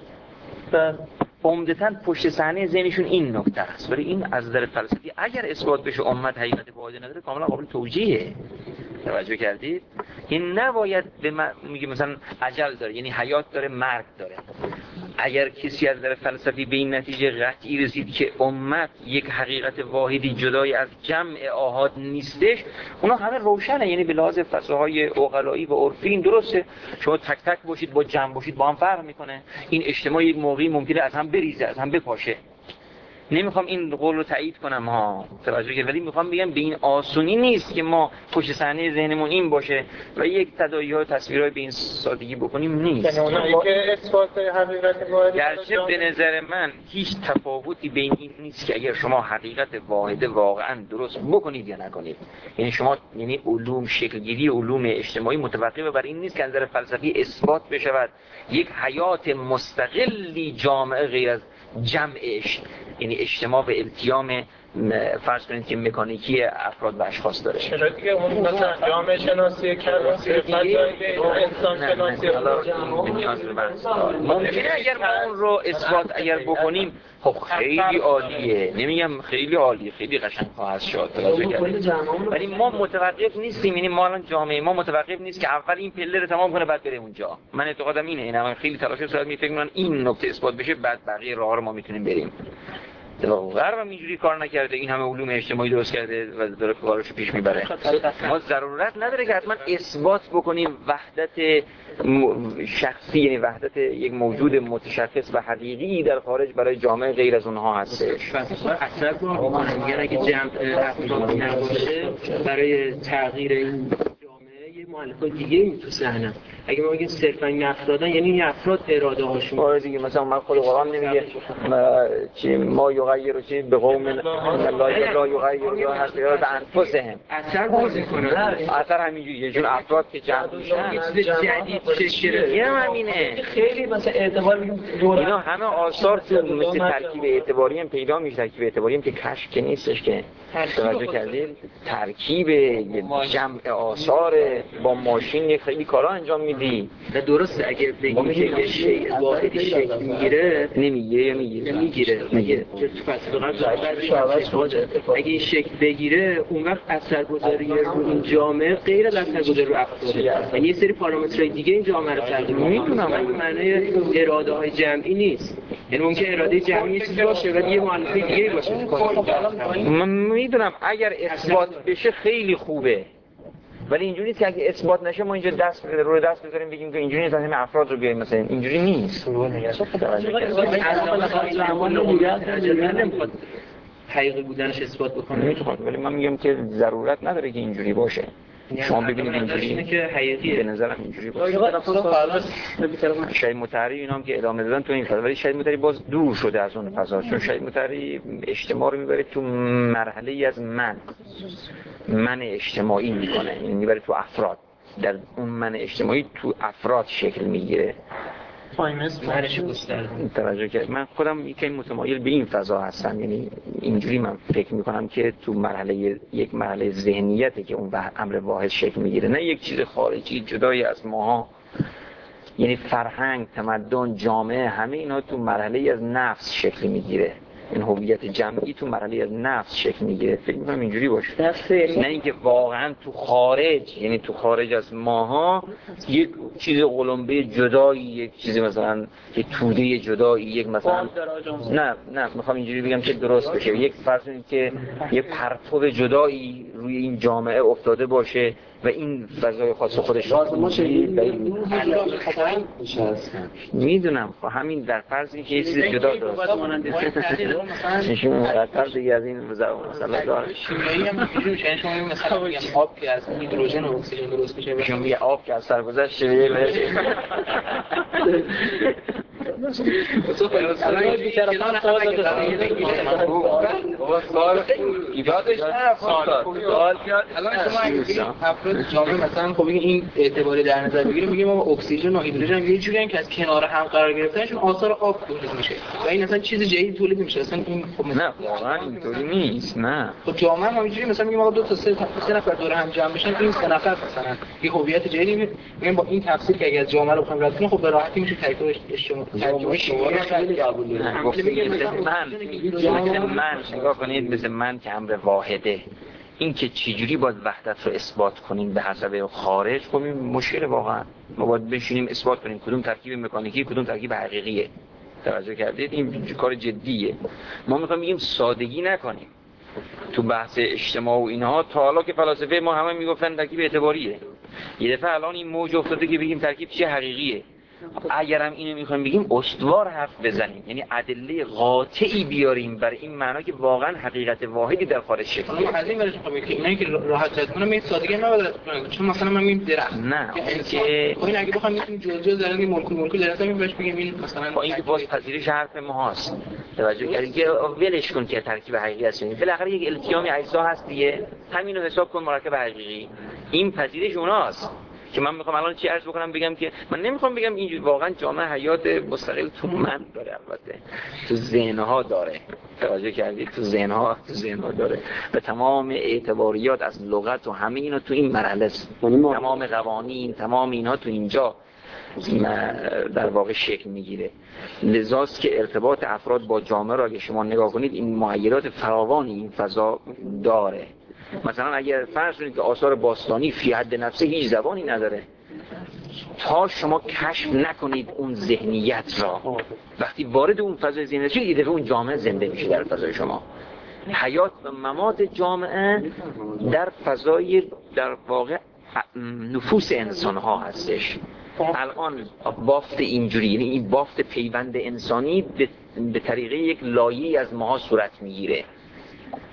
Speaker 1: عمدتاً پشت صحنه ذهنشون این نکته است. ولی این از نظر فلسفی اگر اثبات بشه امت حقیقت واحد نداره کاملا قابل توجیهه. توجه کردید؟ این نباید به میگه مثلا اجل داره یعنی حیات داره مرگ داره. اگر کسی از نظر فلسفی به این نتیجه قطعی رسید که امت یک حقیقت واحدی جدای از جمع آحاد نیستش، اونا همه روشنه، یعنی به لحاظ فضاهای عقلایی و عرفی درسته. شما تک تک باشید با جمع باشید با هم فرق میکنه. این اجتماع یک موقعی ممکنه از هم بریزه، از هم بپاشه. نمیخوام این قول رو تایید کنم ها، توجه کنید، ولی میخوام بگم به این آسونی نیست که ما پشت صحنه ذهنمون این باشه و یک تداعی‌ها و تصویرهای به این سادگی بکنیم نیست.
Speaker 2: یعنی اونایی که اثبات حقیقت واحد
Speaker 1: گرچه به نظر من هیچ تفاوتی بین این نیست که اگر شما حقیقت واحد واقعا درست بکنید یا نکنید. یعنی شما یعنی علوم شکلگیری علوم اجتماعی متوقف بر این نیست که از نظر فلسفی اثبات بشود یک حیات مستقلی جامعه غیر از جمعش، یعنی اجتماع و التیام فرض کنید که مکانیکی افراد و اشخاص داره.
Speaker 2: چرا دیگه اون مثلا جامعه شناسی کلاسی فضایی انسان شناسی
Speaker 1: نیاز به بحث ممکنه اگر ما اون رو اثبات اگر بکنیم خب خیلی عالیه، نمیگم خیلی عالیه، خیلی قشنگ خواهد شد، ولی ما متوقف نیستیم. یعنی ما الان جامعه ما متوقف نیست که اول این پله رو تمام کنه بعد بره اونجا. من اعتقادم اینه، اینا من خیلی تلاش صورت میفکرن این نکته اثبات بشه بعد بقیه راه‌ها رو ما میتونیم بریم. غرب هم اینجوری کار نکرده، این همه علوم اجتماعی درست کرده و داره کاراشو پیش میبره. ما ضرورت نداره که حتما اثبات بکنیم وحدت شخصی، یعنی وحدت یک موجود متشخص و حقیقی در خارج برای جامعه غیر از اونها هستش.
Speaker 5: اصلا اگر اگه جمع افراد نباشه برای تغییر این جامعه
Speaker 7: مؤلفات دیگه تو صحنه. اگه ما بگیم صرفا این افرادن یعنی این افراد اراده هاشون
Speaker 5: آره دیگه، مثلا من خود قرآن نمیگه چی ما یغیر و چی به قوم لا یغیر یا حسیرا به انفسهم
Speaker 7: اثر بازی کنن.
Speaker 5: اثر همینجوریه، چون افراد که جمع میشن
Speaker 7: یه چیز جدید شکل
Speaker 5: یه همینه.
Speaker 6: خیلی مثلا اعتبار میگیم
Speaker 5: اینا همه آثار تو مثل ترکیب اعتباری هم پیدا میشه. ترکیب اعتباری هم که کشف که نیستش که توجه کردید، ترکیب جمع آثار با ماشین خیلی کارا انجام میدی.
Speaker 7: نه درسته، اگه بگیم که یه شیء واحدی شکل میگیره
Speaker 5: نمیگیره یا میگیره
Speaker 7: میگه تو فصل قبل اگه این شکل بگیره اون وقت اثرگذاری رو این جامعه غیر از اثرگذاری رو افراد، یعنی یه سری پارامترهای دیگه این جامعه رو تغییر میده.
Speaker 5: میدونم
Speaker 7: این معنی اراده های جمعی نیست، یعنی ممکن اراده جمعی یه چیزی باشه ولی یه مؤلفه دیگه باشه.
Speaker 5: من میدونم اگر اثبات بشه خیلی خوبه، ولی اینجوری نیست که اگه اثبات نشه ما اینجا رو دست بذاریم بگیم که اینجوری نیست همه افراد رو بیاریم، مثلا اینجوری نیست.
Speaker 7: نمیخواد حقیقی بودنش اثبات بکنه،
Speaker 5: میتونه، ولی من میگم که ضرورت نداره که اینجوری باشه. شما ببینید اینجوری
Speaker 7: که حقیقیه.
Speaker 5: به نظرم اینجوری باشه. شهید مطهری اینا هم که ادامه دادن تو این فضا، ولی شهید مطهری باز دور شده از اون فضا، چون شهید مطهری اجتماع رو میبره تو مرحله از من اجتماعی میکنه، یعنی میبره تو افراد، در اون من اجتماعی تو افراد شکل میگیره.
Speaker 7: معنیش گسترده.
Speaker 5: توجه کرد. من خودم یکم متمایل به این فضا هستم، یعنی اینجوری من فکر میکنم که تو یک مرحله ذهنیته که اون امر واحد شکل میگیره، نه یک چیز خارجی جدای از ماها. یعنی فرهنگ، تمدن، جامعه، همه اینا تو مرحله از نفس شکل میگیره. این هویت جمعی تو مرحله از نفس شکل میگیره. فکر میکنم اینجوری باشه، نه اینکه واقعا تو خارج، یعنی تو خارج از ماها یک چیز قلمبه جدایی، یک چیزی مثلا یک توده جدایی، یک مثلا نه میخوام اینجوری بگم که درست بشه. یک فرض کنید که یک پرتو جدایی روی این جامعه افتاده باشه و این فضای خاص خودش میدونم. خب همین در فرضی که یه چیز جدا داره نشون مقدر دیگه از این مثلا داره.
Speaker 7: شیمیایی هم اینجوری میشه، شما میگید مثلا میگن آب که از هیدروژن و اکسیژن درست میشه،
Speaker 5: شما میگه آب که از سرگذشت شده
Speaker 7: جامعه مثلا خب این اعتباری در نظر بگیریم، میگیم ما اکسیژن و هیدروژن یه جوری که از کنار هم قرار گرفتنشون آثار آب تولید میشه و این اصلا چیز جدید تولید میشه. اصلا این خب
Speaker 5: نه واقعا اینطوری نیست. نه
Speaker 7: خب جامعه ما اینجوری مثلا میگیم آقا دو تا سه نفر دور هم جمع بشن، این سه نفر مثلا یه هویت جدیدی میگیم. با این تفسیر که اگه از جامعه رو بخوایم رد کنیم خب به راحتی میشه ترکیبش
Speaker 5: من نگاه کنید، مثل من که امر واحده، این که چجوری باید وحدت رو اثبات کنیم به حسب خارج، خب این مشکل واقعا. ما باید بشینیم اثبات کنیم کدوم ترکیب مکانیکی کدوم ترکیب حقیقیه. توجه کردید؟ این کار جدیه. ما میخوایم بگیم سادگی نکنیم تو بحث اجتماع و اینها. تا حالا که فلاسفه ما همه میگفتن ترکیب اعتباریه، یه دفعه الان این موج افتاده که بگیم ترکیب چیه حقیقیه. اگرم اینو میخوایم بگیم استوار حرف بزنیم، یعنی ادله قاطعی بیاریم برای این معنا که واقعا حقیقت واحدی در خارج شکل
Speaker 7: گرفته. از این برای میگم که اینایی که راحت رد کنم این سادگی نباید کنم، چون مثلا من میگم درخت
Speaker 5: نه اینکه
Speaker 7: خب این اگه بخوام میتونیم جزء در این مولکول درخت بهش بگیم این مثلا
Speaker 5: با اینکه باز پذیرش حرف ما هست. توجه کردید که ولش کن که ترکیب حقیقی است، یعنی بالاخره یک التیام اجزا هست دیگه، همینو حساب کن مرکب حقیقی. این پذیرش اوناست که من میخوام الان چی عرض بکنم، بگم که من نمیخوام بگم این واقعا جامعه حیات مستقل تو من داره، البته تو ذهنها داره. توجه کردید؟ تو ذهنها داره و تمام اعتباریات از لغت و همه اینا تو این مرحله است. تمام قوانین، تمام اینها تو اینجا در واقع شکل میگیره. لذاست که ارتباط افراد با جامعه را اگه شما نگاه کنید این معیرات فراوانی این فضا داره. مثلا اگر فرض کنید که آثار باستانی فی حد نفسه هیچ زبانی نداره، تا شما کشف نکنید اون ذهنیت را، وقتی وارد اون فضای ذهنیت شدید یه دفعه اون جامعه زنده میشه در فضای شما. حیات و ممات جامعه در فضای در واقع نفوس انسان ها هستش. الان بافت اینجوری، یعنی این بافت پیوند انسانی به طریق یک لایه‌ای از ماها صورت میگیره.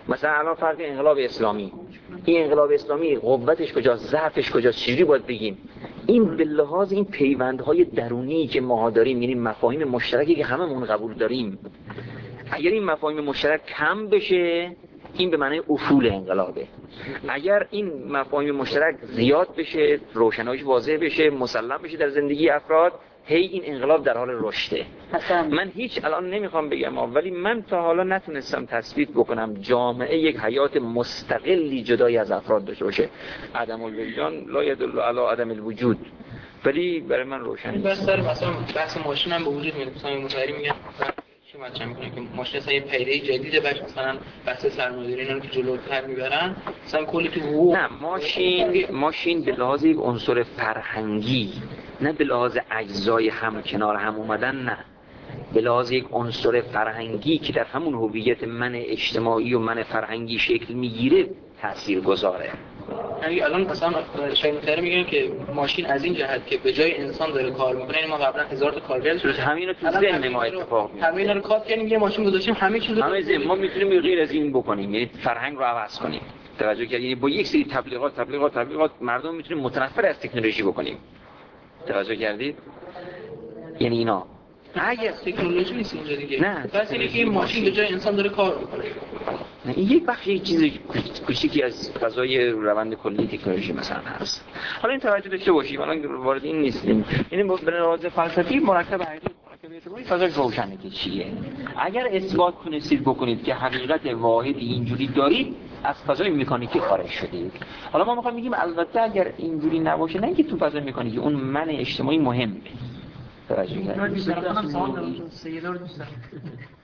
Speaker 1: مثلا الان فرق انقلاب اسلامی، این انقلاب اسلامی قوتش کجاست، ضعفش کجاست، چجوری باید بگیم؟ این به لحاظ این پیوندهای درونی که ما داریم، یعنی مفاهیم مشترکی که هممون قبول داریم، اگر این مفاهیم مشترک کم بشه این به معنی افول انقلابه. اگر این مفاهیم مشترک زیاد بشه، روشناییش واضح بشه، مسلم بشه در زندگی افراد، این انقلاب در حال رشده. من هیچ الان نمیخوام بگم، ولی من تا حالا نتونستم تثبیت بکنم جامعه یک حیات مستقلی جدای از افراد داشته باشه. عدم الوجدان لا یدل علی عدم الوجود، ولی برای من روشن نیست.
Speaker 7: مثلا بحث ماشین هم به وجود میاد. مثلا متحری میگن چی مطرح میکنه که ماشین اصلا یه پیره جدیده، بعد مثلا بحث سرمایه‌داری اینا رو که جلوتر میبرن، مثلا کلی تو حقوق.
Speaker 1: نه، ماشین به لحاظ یک عنصر فرهنگی، نه به لحاظ اجزای هم کنار هم اومدن، نه، به لحاظ یک عنصر فرهنگی که در همون هویت من اجتماعی و من فرهنگی شکل میگیره تأثیر گذاره.
Speaker 7: یعنی الان مثلا شاید میگن که ماشین از این جهت که به جای انسان داره کار میکنه، یعنی ما قبلا 1000 تا کارگر داشتیم،
Speaker 1: همین رو تو ذهن ما اتفاق میفته،
Speaker 7: همین رو کات کردیم یه ماشین گذاشتیم همه چیزو
Speaker 1: ما میتونیم غیر از این بکنیم، یعنی فرهنگ رو عوض کنیم. توجه کردید؟ یعنی با یک سری تبلیغات مردم میتونیم متنفر از تکنولوژی بکنیم. توجه کردید؟ یعنی اینا
Speaker 7: اگه تکنولوژی نیست اینجا دیگه،
Speaker 1: نه،
Speaker 7: بس اینه که این ماشین به جای انسان داره کار میکنه.
Speaker 1: نه، این یک بخش، یک چیز کوچیکی از فضای روند کلی تکنولوژی مثلا هست. حالا این توجه داشته باشیم، الان وارد این نیستیم. یعنی به لحاظ فلسفی مرکب حقیقی فضای روشنه که چیه. اگر اثبات تونستید بکنید که حقیقت واحدی اینجوری دارید، از فضای مکانیکی خارج شدید. حالا ما میخوایم بگیم البته اگر اینجوری نباشه، نه اینکه تو فضای مکانیکی اون من اجتماعی مهمه. توجه کردید؟